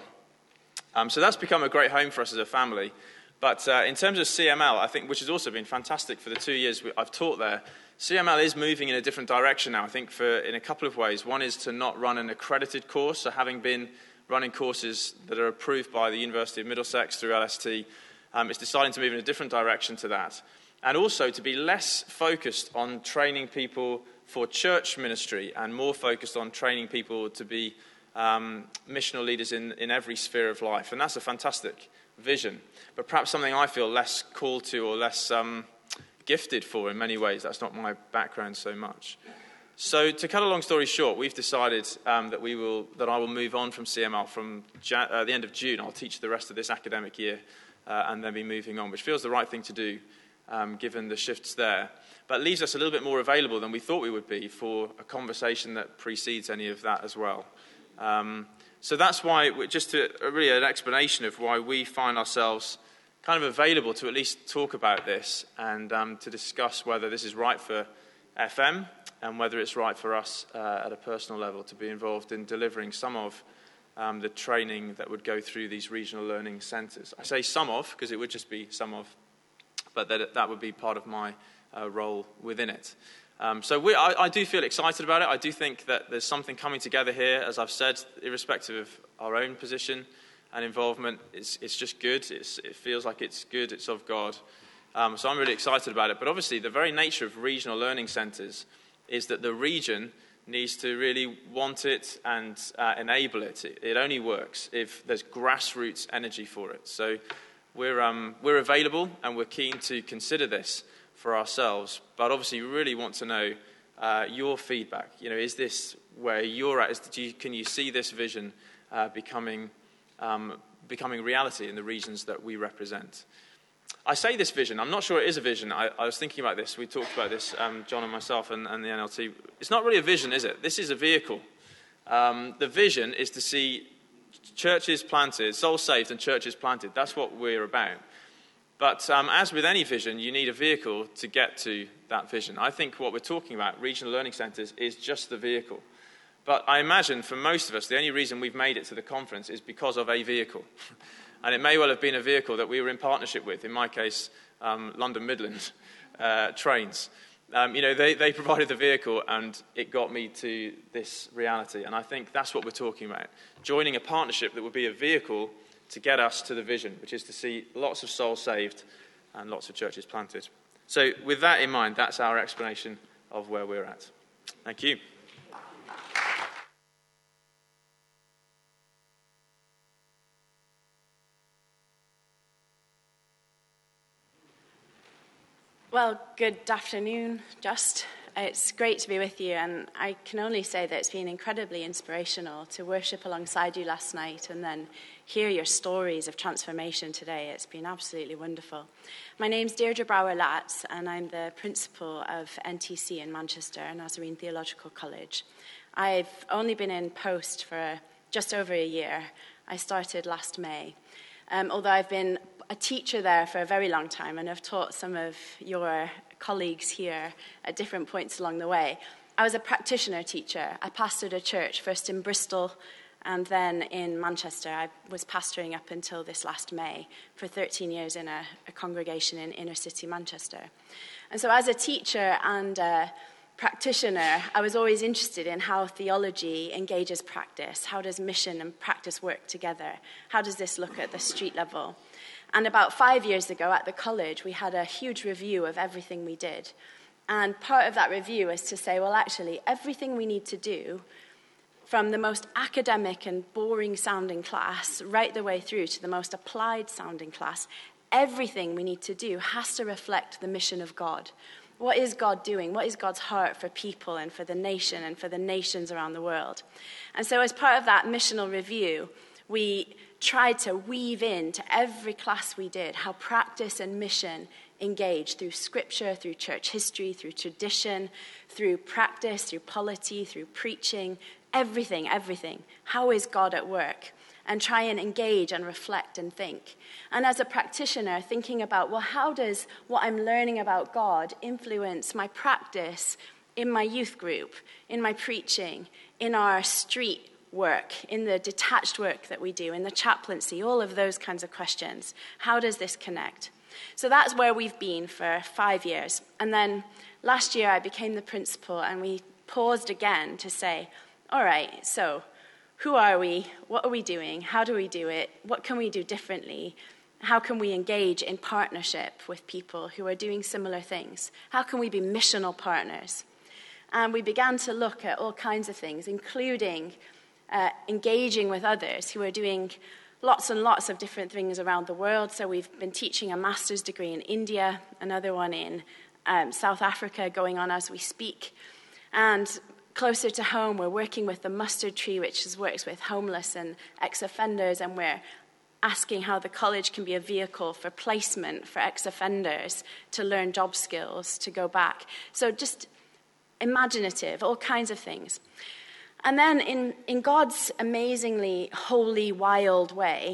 Um, so that's become a great home for us as a family. But uh, in terms of C M L, I think, which has also been fantastic for the two years we, I've taught there, C M L is moving in a different direction now, I think, for in a couple of ways. One is to not run an accredited course. So having been running courses that are approved by the University of Middlesex through L S T, um, it's deciding to move in a different direction to that. And also to be less focused on training people for church ministry and more focused on training people to be um, missional leaders in, in every sphere of life. And that's a fantastic vision, but perhaps something I feel less called to or less Um, gifted for in many ways. That's not my background so much. So to cut a long story short, we've decided um, that we will that I will move on from C M L from Jan- uh, the end of June. I'll teach the rest of this academic year uh, and then be moving on, which feels the right thing to do um, given the shifts there. But it leaves us a little bit more available than we thought we would be for a conversation that precedes any of that as well. Um, so that's why, just to really an explanation of why we find ourselves kind of available to at least talk about this and um, to discuss whether this is right for F M and whether it's right for us uh, at a personal level to be involved in delivering some of um, the training that would go through these regional learning centres. I say some of because it would just be some of, but that, that would be part of my uh, role within it. Um, so we, I, I do feel excited about it. I do think that there's something coming together here, as I've said, irrespective of our own position and involvement. It's, it's just good. It's, it feels like it's good. It's of God. Um, so I'm really excited about it. But obviously, the very nature of regional learning centres is that the region needs to really want it and uh, enable it. it. It only works if there's grassroots energy for it. So we're, um, we're available and we're keen to consider this for ourselves. But obviously, we really want to know uh, your feedback. You know, is this where you're at? Is, do you, can you see this vision uh, becoming Um, becoming reality in the regions that we represent? I say this vision. I'm not sure it is a vision. I, I was thinking about this. We talked about this, um, John and myself and, and the N L T. It's not really a vision, is it? This is a vehicle. Um, the vision is to see churches planted, souls saved and churches planted. That's what we're about. But um, as with any vision, you need a vehicle to get to that vision. I think what we're talking about, regional learning centres, is just the vehicle. But I imagine for most of us, the only reason we've made it to the conference is because of a vehicle. And it may well have been a vehicle that we were in partnership with, in my case, um, London Midland uh, Trains. Um, you know, they, they provided the vehicle, and it got me to this reality. And I think that's what we're talking about. Joining a partnership that would be a vehicle to get us to the vision, which is to see lots of souls saved and lots of churches planted. So with that in mind, that's our explanation of where we're at. Thank you. Well, good afternoon, Just. It's great to be with you, and I can only say that it's been incredibly inspirational to worship alongside you last night and then hear your stories of transformation today. It's been absolutely wonderful. My name's Deirdre Brower-Latz, and I'm the principal of N T C in Manchester, Nazarene Theological College. I've only been in post for just over a year. I started last May. Um, although I've been a teacher there for a very long time, and I've taught some of your colleagues here at different points along the way. I was a practitioner teacher. I pastored a church, first in Bristol and then in Manchester. I was pastoring up until this last May for thirteen years in a, a congregation in inner city Manchester. And so as a teacher and a practitioner, I was always interested in how theology engages practice. How does mission and practice work together? How does this look at the street level? And about five years ago at the college, we had a huge review of everything we did. And part of that review is to say, well, actually, everything we need to do, from the most academic and boring-sounding class right the way through to the most applied-sounding class, everything we need to do has to reflect the mission of God. What is God doing? What is God's heart for people and for the nation and for the nations around the world? And so as part of that missional review, we tried to weave into every class we did how practice and mission engage through scripture, through church history, through tradition, through practice, through polity, through preaching, everything, everything. How is God at work? And try and engage and reflect and think. And as a practitioner, thinking about, well, how does what I'm learning about God influence my practice in my youth group, in my preaching, in our street work, in the detached work that we do, in the chaplaincy, all of those kinds of questions. How does this connect? So that's where we've been for five years. And then last year I became the principal, and we paused again to say, all right, so who are we? What are we doing? How do we do it? What can we do differently? How can we engage in partnership with people who are doing similar things? How can we be missional partners? And we began to look at all kinds of things, including Uh, engaging with others who are doing lots and lots of different things around the world. So we've been teaching a master's degree in India, another one in um, South Africa going on as we speak. And closer to home, we're working with the Mustard Tree, which is, works with homeless and ex-offenders, and we're asking how the college can be a vehicle for placement for ex-offenders to learn job skills, to go back. So just imaginative, all kinds of things. And then in, in God's amazingly holy, wild way,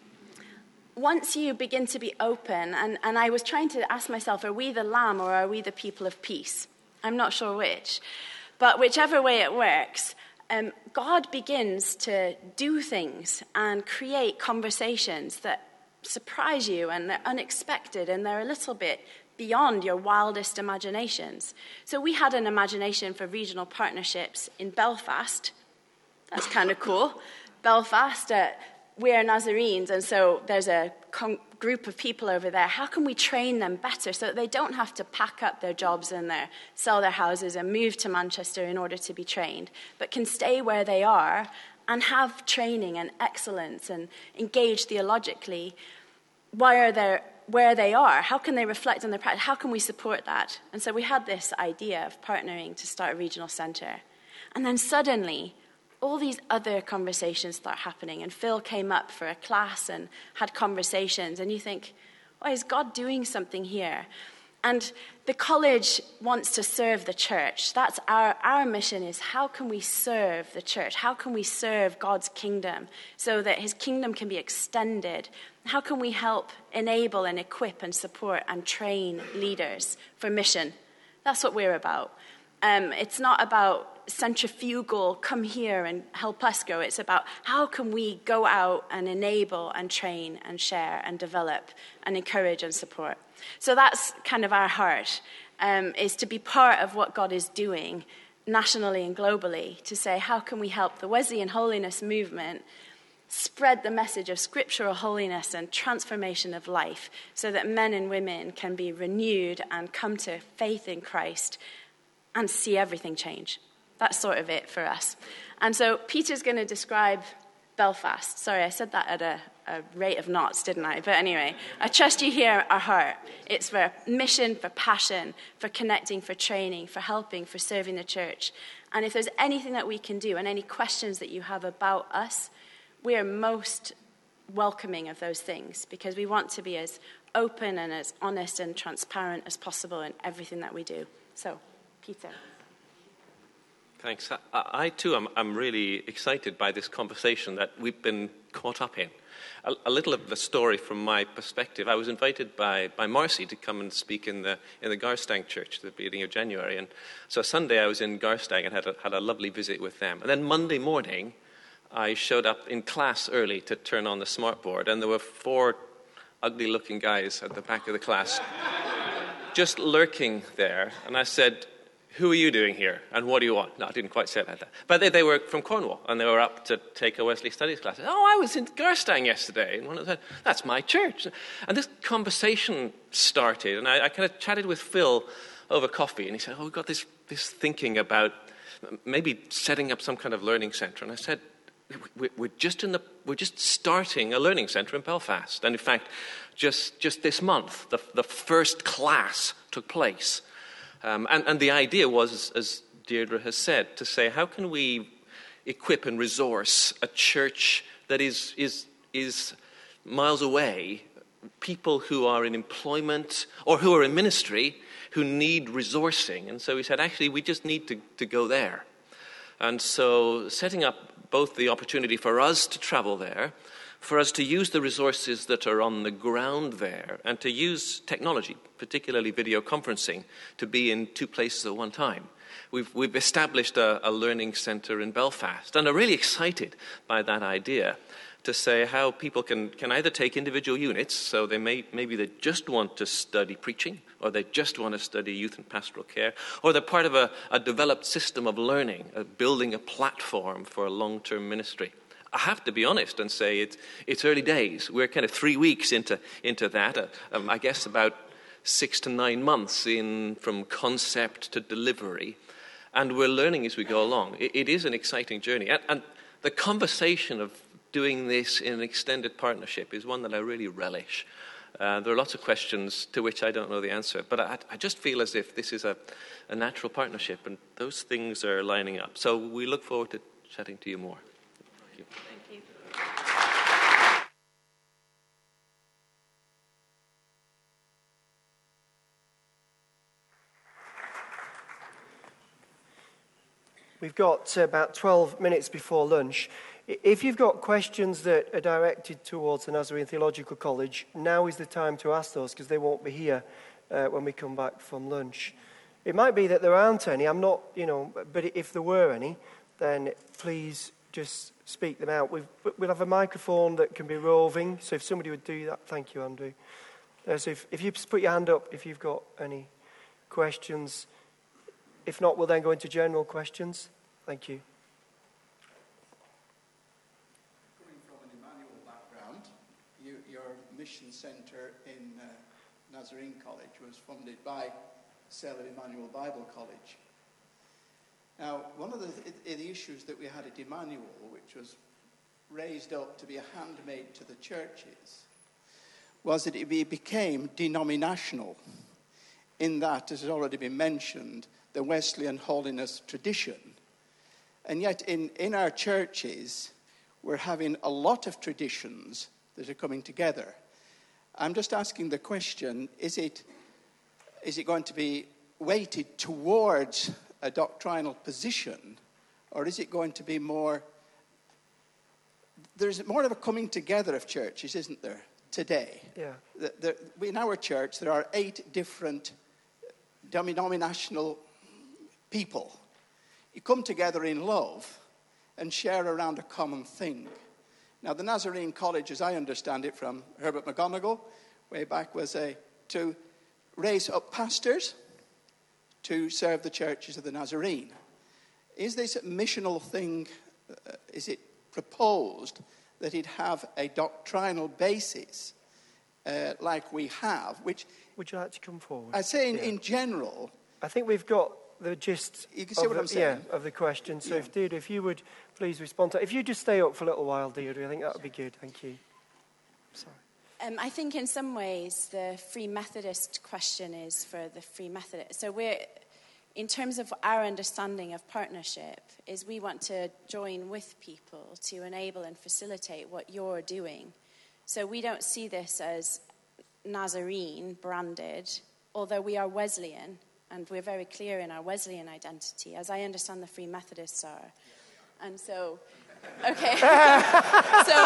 once you begin to be open, and, and I was trying to ask myself, are we the lamb or are we the people of peace? I'm not sure which. But whichever way it works, um, God begins to do things and create conversations that surprise you, and they're unexpected, and they're a little bit beyond your wildest imaginations. So we had an imagination for regional partnerships in Belfast. That's kind of cool. Belfast, uh, we're Nazarenes, and so there's a con- group of people over there. How can we train them better so that they don't have to pack up their jobs and their, sell their houses and move to Manchester in order to be trained, but can stay where they are and have training and excellence and engage theologically while they're where they are? How can they reflect on their practice? How can we support that? And so we had this idea of partnering to start a regional centre. And then suddenly, all these other conversations start happening. And Phil came up for a class and had conversations. And you think, oh, is God doing something here? And the college wants to serve the church. That's our, our mission is, how can we serve the church? How can we serve God's kingdom so that his kingdom can be extended? How can we help enable and equip and support and train leaders for mission? That's what we're about. Um, it's not about centrifugal, come here and help us go. It's about how can we go out and enable and train and share and develop and encourage and support. So that's kind of our heart. um, is to be part of what God is doing nationally and globally, to say, how can we help the Wesleyan holiness movement spread the message of scriptural holiness and transformation of life so that men and women can be renewed and come to faith in Christ and see everything change. That's sort of it for us. And so Peter's going to describe Belfast. Sorry, I said that at a, a rate of knots, didn't I? But anyway, I trust you hear our heart. It's for mission, for passion, for connecting, for training, for helping, for serving the church. And if there's anything that we can do and any questions that you have about us, we are most welcoming of those things because we want to be as open and as honest and transparent as possible in everything that we do. So, Peter. Thanks. I, I too, am I'm really excited by this conversation that we've been caught up in. A, a little of the story from my perspective. I was invited by, by Marcy to come and speak in the in the Garstang Church at the beginning of January. And so Sunday I was in Garstang and had a, had a lovely visit with them. And then Monday morning, I showed up in class early to turn on the smartboard, and there were four ugly-looking guys at the back of the class just lurking there. And I said, who are you doing here, and what do you want? No, I didn't quite say it like that. But they, they were from Cornwall, and they were up to take a Wesley Studies class. Oh, I was in Garstang yesterday. And one of them said, that's my church. And this conversation started, and I, I kind of chatted with Phil over coffee, and he said, oh, we've got this, this thinking about maybe setting up some kind of learning centre. And I said, we're just in the we're just starting a learning centre in Belfast, and in fact, just just this month, the the first class took place, um, and and the idea was, as Deirdre has said, to say how can we equip and resource a church that is is is miles away, people who are in employment or who are in ministry who need resourcing, and so we said actually we just need to to go there, and so setting up both the opportunity for us to travel there, for us to use the resources that are on the ground there, and to use technology, particularly video conferencing, to be in two places at one time. We've, we've established a, a learning centre in Belfast, and are really excited by that idea to say how people can, can either take individual units, so they may maybe they just want to study preaching, or they just want to study youth and pastoral care, or they're part of a, a developed system of learning, uh, building a platform for a long-term ministry. I have to be honest and say it's, it's early days. We're kind of three weeks into, into that, uh, um, I guess about six to nine months in from concept to delivery, and we're learning as we go along. It, it is an exciting journey, and, and the conversation of doing this in an extended partnership is one that I really relish. Uh, there are lots of questions to which I don't know the answer, but I, I just feel as if this is a, a natural partnership, and those things are lining up. So we look forward to chatting to you more. Thank you. Thank you. We've got uh, about twelve minutes before lunch. If you've got questions that are directed towards the Nazarene Theological College, now is the time to ask those, because they won't be here uh, when we come back from lunch. It might be that there aren't any, I'm not, you know, but if there were any, then please just speak them out. We've, we'll have a microphone that can be roving, so if somebody would do that, thank you, Andrew. Uh, so if, if you just put your hand up if you've got any questions. If not, we'll then go into general questions. Thank you. Mission Centre in uh, Nazarene College was funded by Sale of Emmanuel Bible College. Now, one of the, the issues that we had at Emmanuel, which was raised up to be a handmaid to the churches, was that it became denominational, in that, as has already been mentioned, the Wesleyan holiness tradition. And yet in, in our churches, we're having a lot of traditions that are coming together. I'm just asking the question, is it, is it going to be weighted towards a doctrinal position, or is it going to be more... There's more of a coming together of churches, isn't there, today? Yeah. The, the, in our church, there are eight different denominational people. You come together in love and share around a common thing. Now, the Nazarene College, as I understand it from Herbert McGonigal, way back, was a, to raise up pastors to serve the churches of the Nazarene. Is this a missional thing? Uh, is it proposed that it have a doctrinal basis uh, like we have? Which would you like to come forward? I say in, yeah. in general. I think we've got the gist. You can see of what the, I'm saying. Yeah, of the question. So, Yeah. if Deirdre, if you would please respond to. If you just stay up for a little while, Deirdre, I think that would be good. Thank you. Sorry. Um, I think in some ways the Free Methodist question is for the Free Methodist. So we're, in terms of our understanding of partnership, is we want to join with people to enable and facilitate what you're doing. So we don't see this as Nazarene branded, although we are Wesleyan, and we're very clear in our Wesleyan identity, as I understand the Free Methodists are. And so... Okay, so,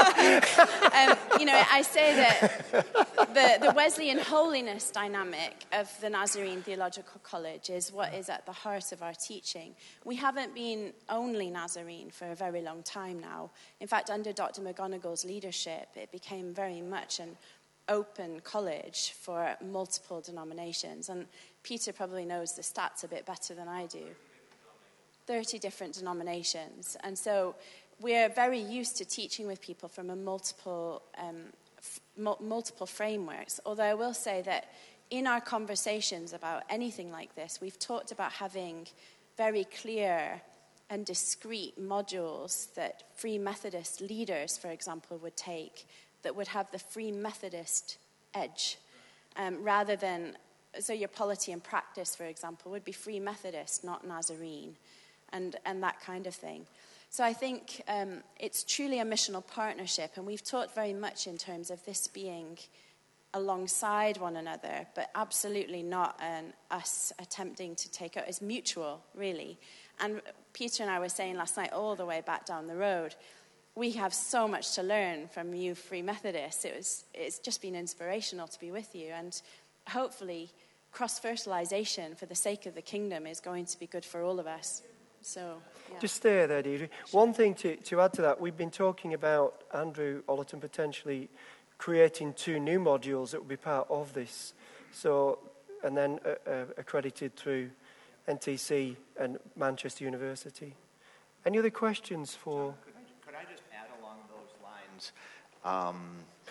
um, you know, I say that the, the Wesleyan holiness dynamic of the Nazarene Theological College is what is at the heart of our teaching. We haven't been only Nazarene for a very long time now. In fact, under Doctor McGonagall's leadership, it became very much an open college for multiple denominations. And Peter probably knows the stats a bit better than I do. thirty different denominations. And so we're very used to teaching with people from a multiple um, f- m- multiple frameworks. Although I will say that in our conversations about anything like this, we've talked about having very clear and discrete modules that Free Methodist leaders, for example, would take that would have the Free Methodist edge, um, rather than, so your polity and practice, for example, would be Free Methodist, not Nazarene. And, and that kind of thing. So I think um, it's truly a missional partnership, and we've talked very much in terms of this being alongside one another, but absolutely not an us attempting to take out. It's mutual, really. And Peter and I were saying last night, all the way back down the road, we have so much to learn from you Free Methodists. It was, it's just been inspirational to be with you, and hopefully cross-fertilization for the sake of the kingdom is going to be good for all of us. So, yeah. Just stay there, Deirdre. One thing to, to add to that, we've been talking about Andrew Ollerton potentially creating two new modules that will be part of this. So, and then uh, uh, accredited through N T C and Manchester University. Any other questions for... Could I, could I just add along those lines? Um,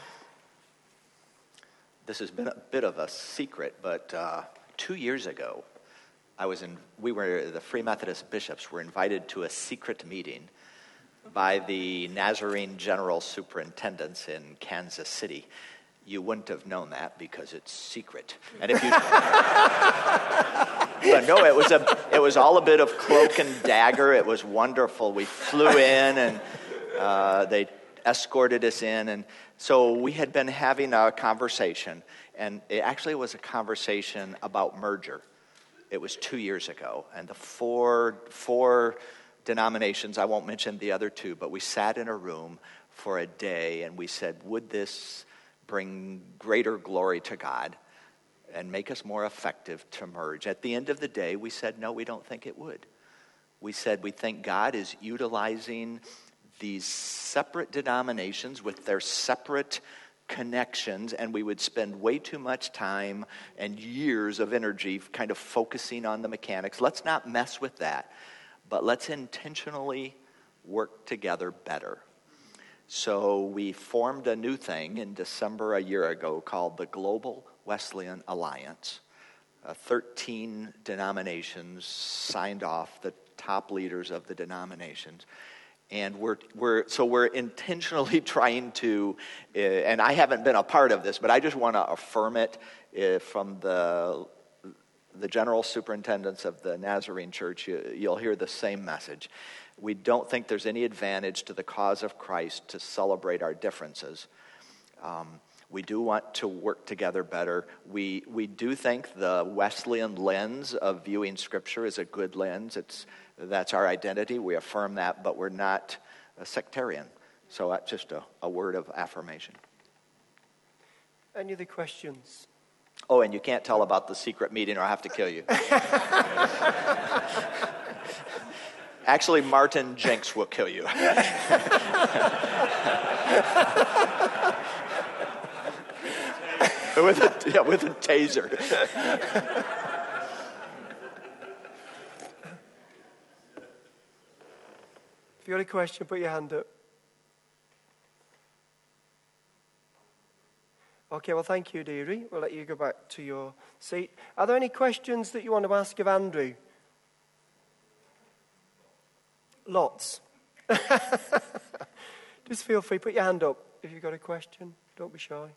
this has been a bit of a secret, but uh, two years ago, I was in, we were, the Free Methodist bishops were invited to a secret meeting by the Nazarene General Superintendents in Kansas City. You wouldn't have known that because it's secret. And if you, but no, it was a, it was all a bit of cloak and dagger. It was wonderful. We flew in and uh, they escorted us in, and so we had been having a conversation, and it actually was a conversation about merger. It was two years ago, and the four four denominations, I won't mention the other two, but we sat in a room for a day, and we said, would this bring greater glory to God and make us more effective to merge? At the end of the day, we said, no, we don't think it would. We said we think God is utilizing these separate denominations with their separate connections, and we would spend way too much time and years of energy kind of focusing on the mechanics. Let's not mess with that, but let's intentionally work together better. So we formed a new thing in December a year ago called the Global Wesleyan Alliance. Uh, thirteen denominations signed off, the top leaders of the denominations. And we're we're so we're intentionally trying to, uh, and I haven't been a part of this, but I just want to affirm it uh, from the the general superintendents of the Nazarene Church. You, you'll hear the same message. We don't think there's any advantage to the cause of Christ to celebrate our differences. Um, we do want to work together better. We we do think the Wesleyan lens of viewing Scripture is a good lens. It's That's our identity. We affirm that, but we're not a sectarian. So that's just a, a word of affirmation. Any other questions? Oh, and you can't tell about the secret meeting or I have to kill you. Actually, Martin Jenks will kill you. with, a, yeah, with a taser. If you've got a question, put your hand up. Okay, well, thank you, Deirdre. We'll let you go back to your seat. Are there any questions that you want to ask of Andrew? Lots. Just feel free, put your hand up if you've got a question. Don't be shy.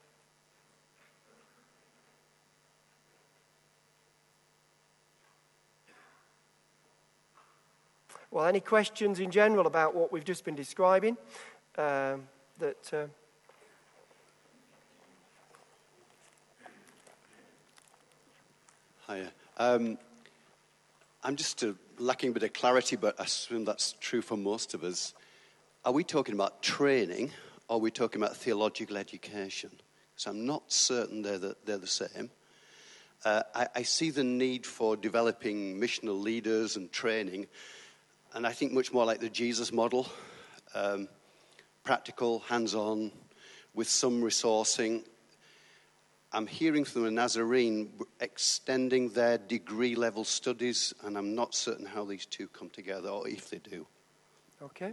Well, any questions in general about what we've just been describing? Um, that... Uh, Hiya. Um, I'm just uh, lacking a bit of clarity, but I assume that's true for most of us. Are we talking about training, or are we talking about theological education? So I'm not certain they're the, they're the same. Uh, I, I see the need for developing missional leaders and training, and I think much more like the Jesus model, um, practical, hands-on, with some resourcing. I'm hearing from the Nazarene extending their degree-level studies, and I'm not certain how these two come together, or if they do. Okay.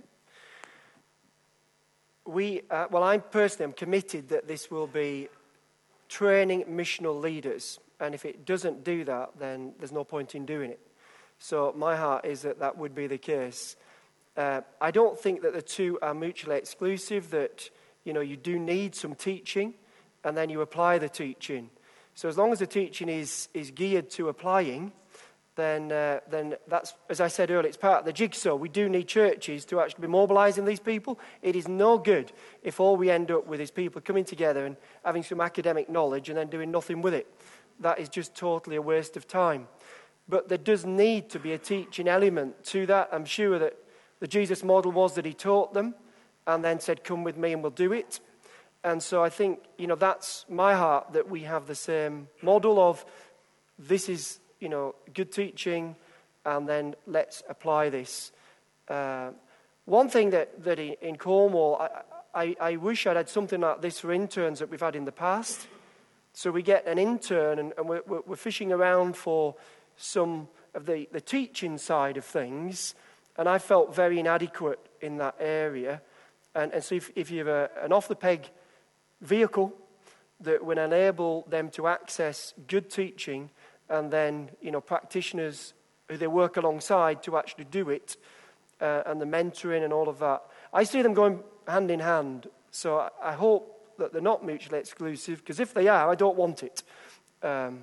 We, uh, well, I'm personally am committed that this will be training missional leaders, and if it doesn't do that, then there's no point in doing it. So my heart is that that would be the case. Uh, I don't think that the two are mutually exclusive, that, you know, you do need some teaching, and then you apply the teaching. So as long as the teaching is, is geared to applying, then uh, then that's, as I said earlier, it's part of the jigsaw. We do need churches to actually be mobilizing these people. It is no good if all we end up with is people coming together and having some academic knowledge and then doing nothing with it. That is just totally a waste of time. But there does need to be a teaching element to that. I'm sure that the Jesus model was that he taught them and then said, come with me and we'll do it. And so I think, you know, that's my heart, that we have the same model of this is, you know, good teaching, and then let's apply this. Uh, one thing that, that in Cornwall, I, I, I wish I'd had something like this for interns that we've had in the past. So we get an intern, and, and we're, we're fishing around for some of the, the teaching side of things, and I felt very inadequate in that area. And, and so if, if you have a, an off-the-peg vehicle that would enable them to access good teaching, and then, you know, practitioners who they work alongside to actually do it, uh, and the mentoring and all of that, I see them going hand in hand. So I, I hope that they're not mutually exclusive, because if they are, I don't want it. Um,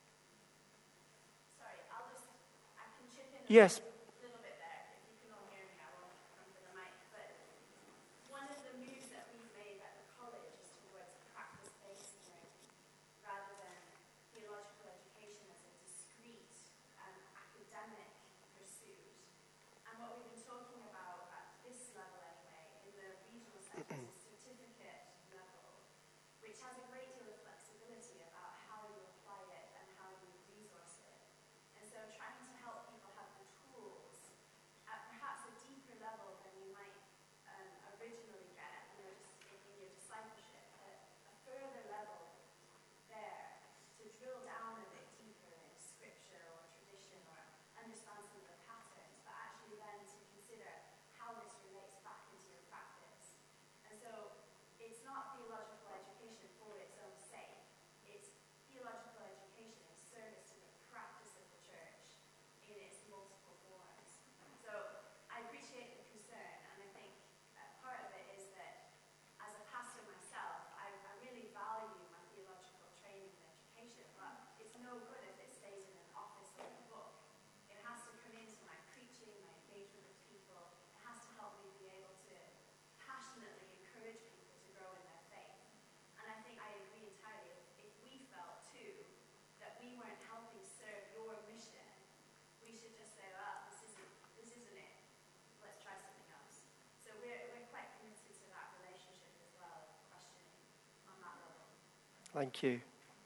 Sorry, I'll just, I can chip in yes. a little bit there. If you can all hear me, I won't come to the mic. But one of the moves that we've made at the college is towards practice-based learning, rather than theological education as a discrete um, academic pursuit. And what we've been talking about at this level anyway, in the regional centres, is certificate level, which has a great deal of flexibility about how you apply it and how you resource it. And so trying to help people have the tools at perhaps a deeper level than you might um, originally get, you know, just in, in your discipleship, at a further level there to drill down a bit deeper in scripture or tradition or understand some of the patterns, but actually then to consider how this relates back into your practice. And so it's not theological education for its own sake. It's theological education in service to the practice of the church in its multiple forms. So I appreciate the concern, and I think uh, part of it is that as a pastor myself, I, I really value my theological training and education, but it's no good if it stays in an office or a book. It has to come into my preaching, my engagement with people. It has to help me be able to passionately encourage people to grow in their faith. And I think I agree entirely. If, if we felt too that we weren't helping serve your mission, we should just say, well, this isn't this isn't it. Let's try something else. So we're we're quite committed to that relationship as well, questioning on that level. Thank you.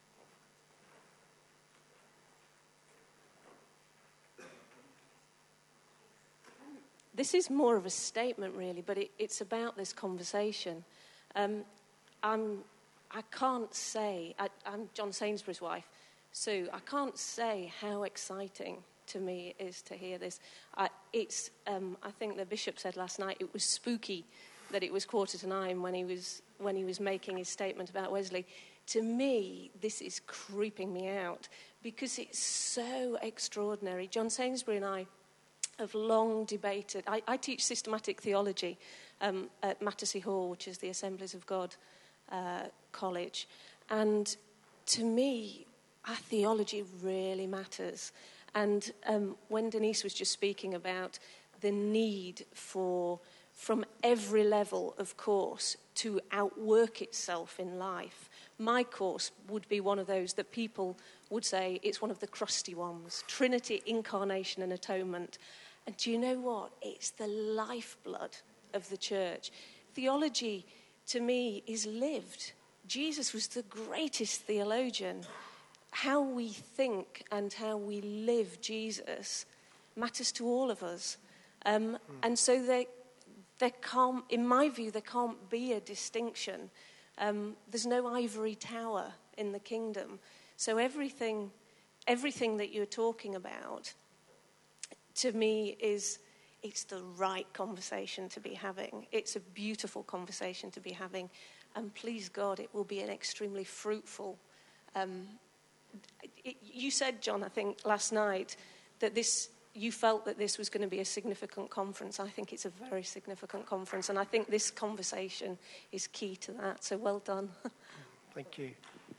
This is more of a statement, really, but it, it's about this conversation. Um, I'm, I can't say, I, I'm John Sainsbury's wife, Sue, I can't say how exciting to me is to hear this. I, it's, um, I think the bishop said last night it was spooky that it was quarter to nine when he was when he was making his statement about Wesley. To me, this is creeping me out because it's so extraordinary. John Sainsbury and I have long debated. I, I teach systematic theology um, at Mattersey Hall, which is the Assemblies of God uh, college. And to me, our theology really matters. And um, when Denise was just speaking about the need for, from every level of course, to outwork itself in life, my course would be one of those that people would say it's one of the crusty ones. Trinity, Incarnation and Atonement. And do you know what? It's the lifeblood of the church. Theology, to me, is lived. Jesus was the greatest theologian. How we think and how we live Jesus matters to all of us. Um, mm. And so there, there can't, in my view, there can't be a distinction. Um, there's no ivory tower in the kingdom. So everything, everything that you're talking about, to me, is it's the right conversation to be having. It's a beautiful conversation to be having. And please God, it will be an extremely fruitful. Um, it, you said, John, I think last night, that this you felt that this was going to be a significant conference. I think it's a very significant conference, and I think this conversation is key to that. So well done. Thank you.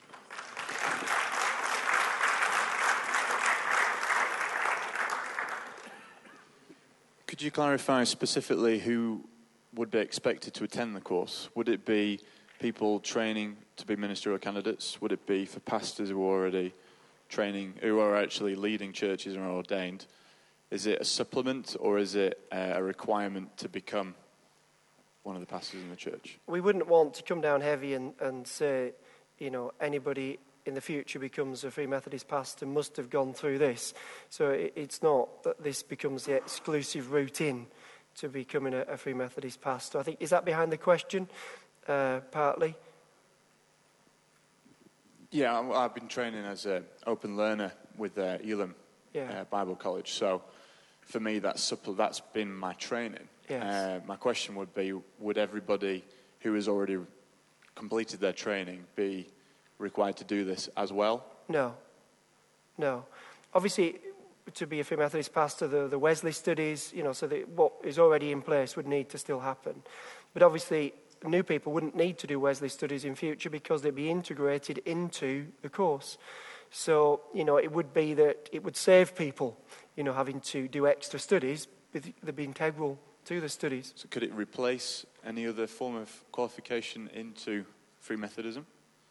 Could you clarify specifically who would be expected to attend the course? Would it be people training to be ministerial candidates? Would it be for pastors who are already training, who are actually leading churches and are ordained? Is it a supplement or is it a requirement to become one of the pastors in the church? We wouldn't want to come down heavy and, and say, you know, anybody in the future becomes a Free Methodist pastor must have gone through this. So it, it's not that this becomes the exclusive route in to becoming a, a Free Methodist pastor. I think, is that behind the question, uh, partly? Yeah, I've been training as an open learner with uh, Elam yeah. uh, Bible College. So for me, that's, supple- that's been my training. Yes. Uh, my question would be, would everybody who has already completed their training be required to do this as well? No. No. Obviously, to be a Free Methodist pastor, the, the Wesley studies, you know, so that what is already in place would need to still happen. But obviously, new people wouldn't need to do Wesley studies in future because they'd be integrated into the course. So, you know, it would be that it would save people, you know, having to do extra studies, but they'd be integral to the studies. So could it replace any other form of qualification into Free Methodism?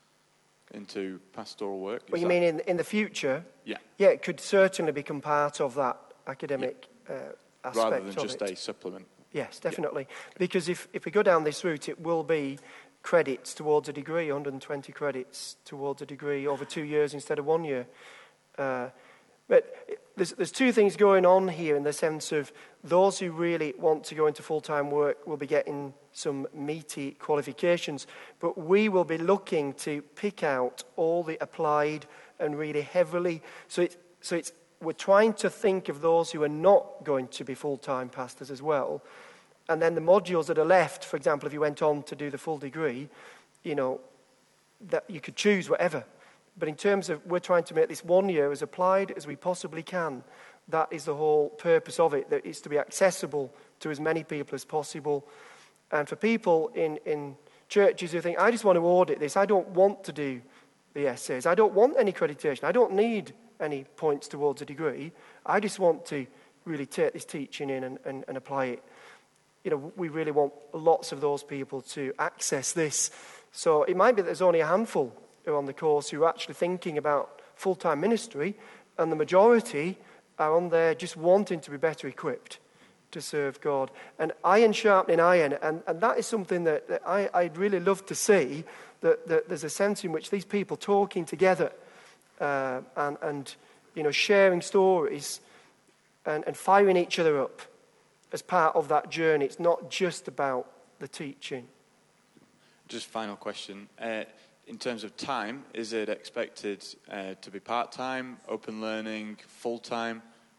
Into pastoral work? Well, you that... mean in in the future? Yeah. Yeah, it could certainly become part of that academic yeah. uh, aspect rather than just it. a supplement? Yes, definitely. Yeah. Okay. Because if, if we go down this route, it will be credits towards a degree, one hundred twenty credits towards a degree over two years instead of one year. Uh, but there's, there's two things going on here in the sense of those who really want to go into full-time work will be getting some meaty qualifications, but we will be looking to pick out all the applied and really heavily. So it's, so it's we're trying to think of those who are not going to be full-time pastors as well. And then the modules that are left, for example, if you went on to do the full degree, you know, that you could choose whatever. But in terms of, we're trying to make this one year as applied as we possibly can. That is the whole purpose of it, that it's to be accessible to as many people as possible. And for people in, in churches who think, I just want to audit this, I don't want to do the essays, I don't want any accreditation, I don't need any points towards a degree, I just want to really take this teaching in and, and, and apply it. You know, we really want lots of those people to access this. So it might be that there's only a handful who are on the course who are actually thinking about full-time ministry, and the majority are on there just wanting to be better equipped to serve God. And iron sharpening iron, and, and that is something that, that I, I'd really love to see, that, that there's a sense in which these people talking together uh, and, and, you know, sharing stories and, and firing each other up as part of that journey. It's not just about the teaching. Just final question. Uh, in terms of time, is it expected uh, to be part-time, open learning, full-time?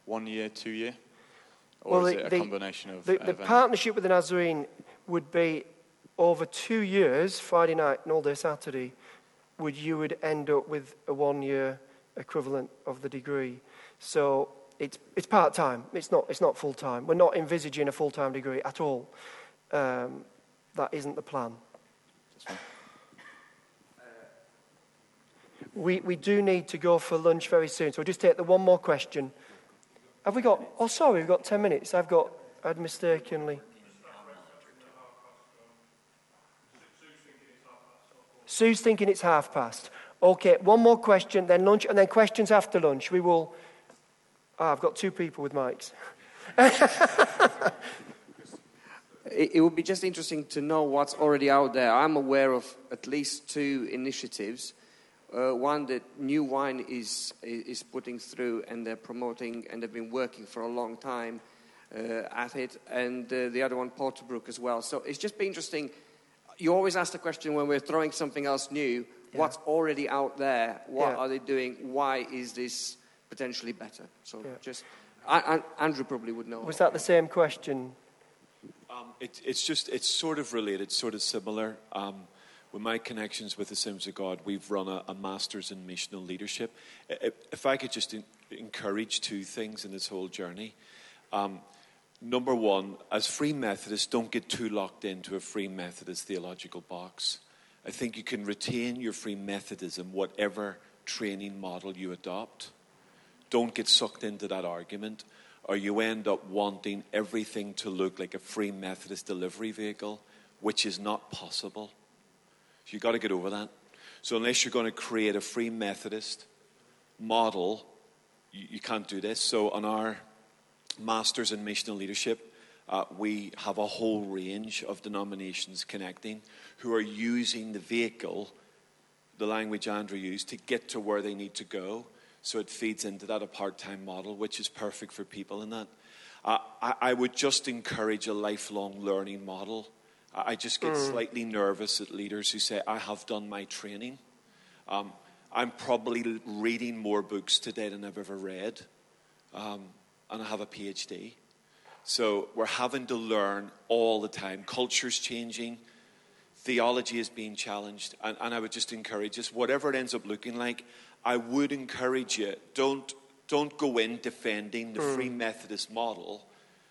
one year, two year? Or Well, is the- it a the- combination of The, the events? partnership with the Nazarene would be over two years, Friday night and all day Saturday, would you would end up with a one-year equivalent of the degree. So it's it's part-time. It's not it's not full-time. We're not envisaging a full-time degree at all. Um, that isn't the plan. We we do need to go for lunch very soon. So we'll just take the one more question. Have we got? Oh, sorry, we've got ten minutes. I've got. I'd mistakenly. Sue's thinking it's half past. Okay, one more question, then lunch, and then questions after lunch. We will. Ah, I've got two people with mics. It, it would be just interesting to know what's already out there. I'm aware of at least two initiatives. Uh, one that New Wine is is putting through, and they're promoting, and they've been working for a long time uh, at it, and uh, the other one, Porterbrook, as well. So it's just been interesting. You always ask the question when we're throwing something else new, yeah. what's already out there? What yeah. are they doing? Why is this potentially better? So yeah. just, I, I, Andrew probably would know. Was that the same question? Um, it, it's just, it's sort of related, sort of similar. Um, with my connections with the Assemblies of God, we've run a, a Masters in Missional Leadership. If, if I could just in, encourage two things in this whole journey. Um, Number one, as Free Methodists, don't get too locked into a Free Methodist theological box. I think you can retain your Free Methodism, whatever training model you adopt. Don't get sucked into that argument, or you end up wanting everything to look like a Free Methodist delivery vehicle, which is not possible. So you've got to get over that. So unless you're going to create a Free Methodist model, you, you can't do this. So on our Masters in Missional Leadership, uh, we have a whole range of denominations connecting who are using the vehicle, the language Andrew used, to get to where they need to go. So it feeds into that, a part-time model, which is perfect for people in that. Uh, I, I would just encourage a lifelong learning model. I just get mm. slightly nervous at leaders who say, I have done my training. Um, I'm probably reading more books today than I've ever read. Um, and I have a PhD. So we're having to learn all the time. Culture's changing. Theology is being challenged. And, and I would just encourage us, whatever it ends up looking like, I would encourage you, don't, don't go in defending the mm. Free Methodist model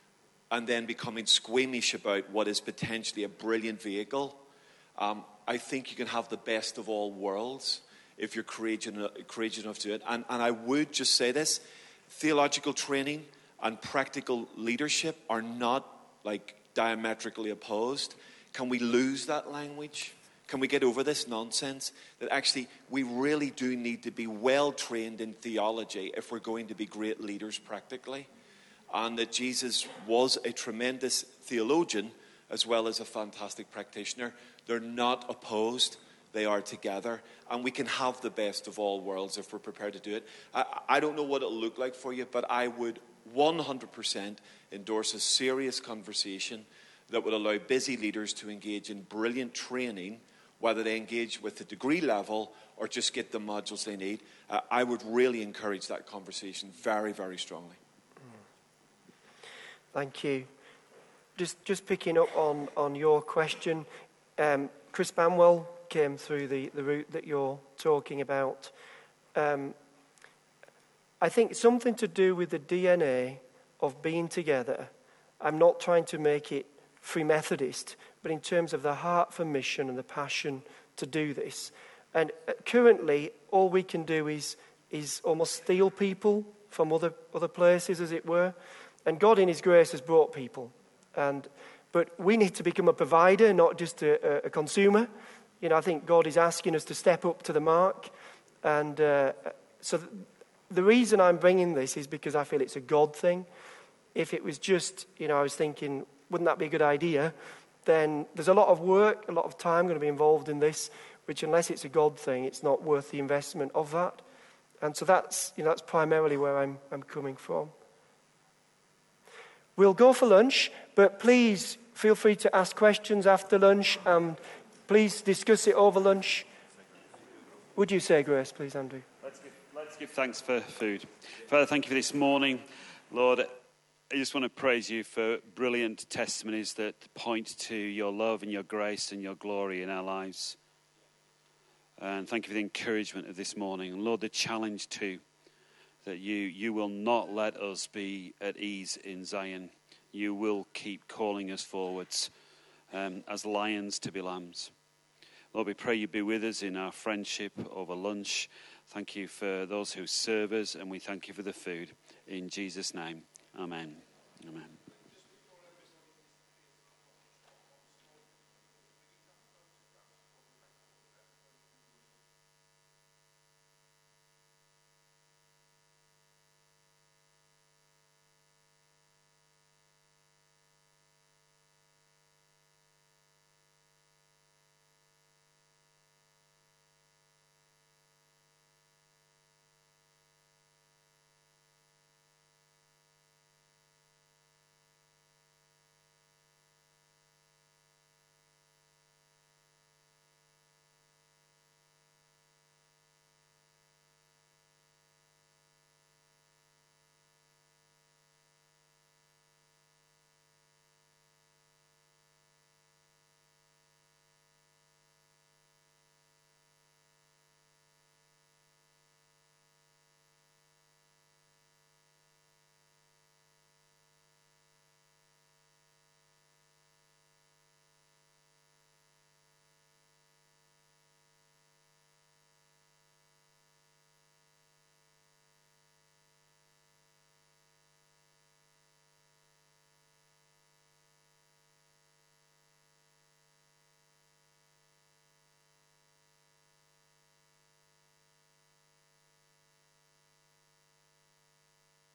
and then becoming squeamish about what is potentially a brilliant vehicle. Um, I think you can have the best of all worlds if you're courageous, courageous enough to do it. And, and I would just say this, theological training and practical leadership are not like diametrically opposed. Can we lose that language? Can we get over this nonsense that actually we really do need to be well trained in theology if we're going to be great leaders practically? And that Jesus was a tremendous theologian as well as a fantastic practitioner. They're not opposed. They are together. And we can have the best of all worlds if we're prepared to do it. I, I don't know what it'll look like for you, but I would one hundred percent endorse a serious conversation that would allow busy leaders to engage in brilliant training, whether they engage with the degree level or just get the modules they need. Uh, I would really encourage that conversation very, very strongly. Thank you. Just just picking up on, on your question, um, Chris Banwell came through the, the route that you're talking about. Um, I think something to do with the D N A of being together. I'm not trying to make it Free Methodist, but in terms of the heart for mission and the passion to do this. And currently, all we can do is is almost steal people from other other places, as it were. And God in his grace has brought people. And but we need to become a provider, not just a, a consumer. You know, I think God is asking us to step up to the mark. And uh, so th- the reason I'm bringing this is because I feel it's a God thing. If it was just, you know, I was thinking, wouldn't that be a good idea? Then there's a lot of work, a lot of time going to be involved in this, which unless it's a God thing, it's not worth the investment of that. And so that's, you know, that's primarily where I'm, I'm coming from. We'll go for lunch, but please feel free to ask questions after lunch. Um, please discuss it over lunch. Would you say grace, please, Andrew? Let's give, let's give thanks for food. Father, thank you for this morning. Lord, I just want to praise you for brilliant testimonies that point to your love and your grace and your glory in our lives. And thank you for the encouragement of this morning. And Lord, the challenge too, that you, you will not let us be at ease in Zion. You will keep calling us forwards um, as lions to be lambs. Lord, we pray you be with us in our friendship over lunch. Thank you for those who serve us, and we thank you for the food. In Jesus' name, amen. Amen.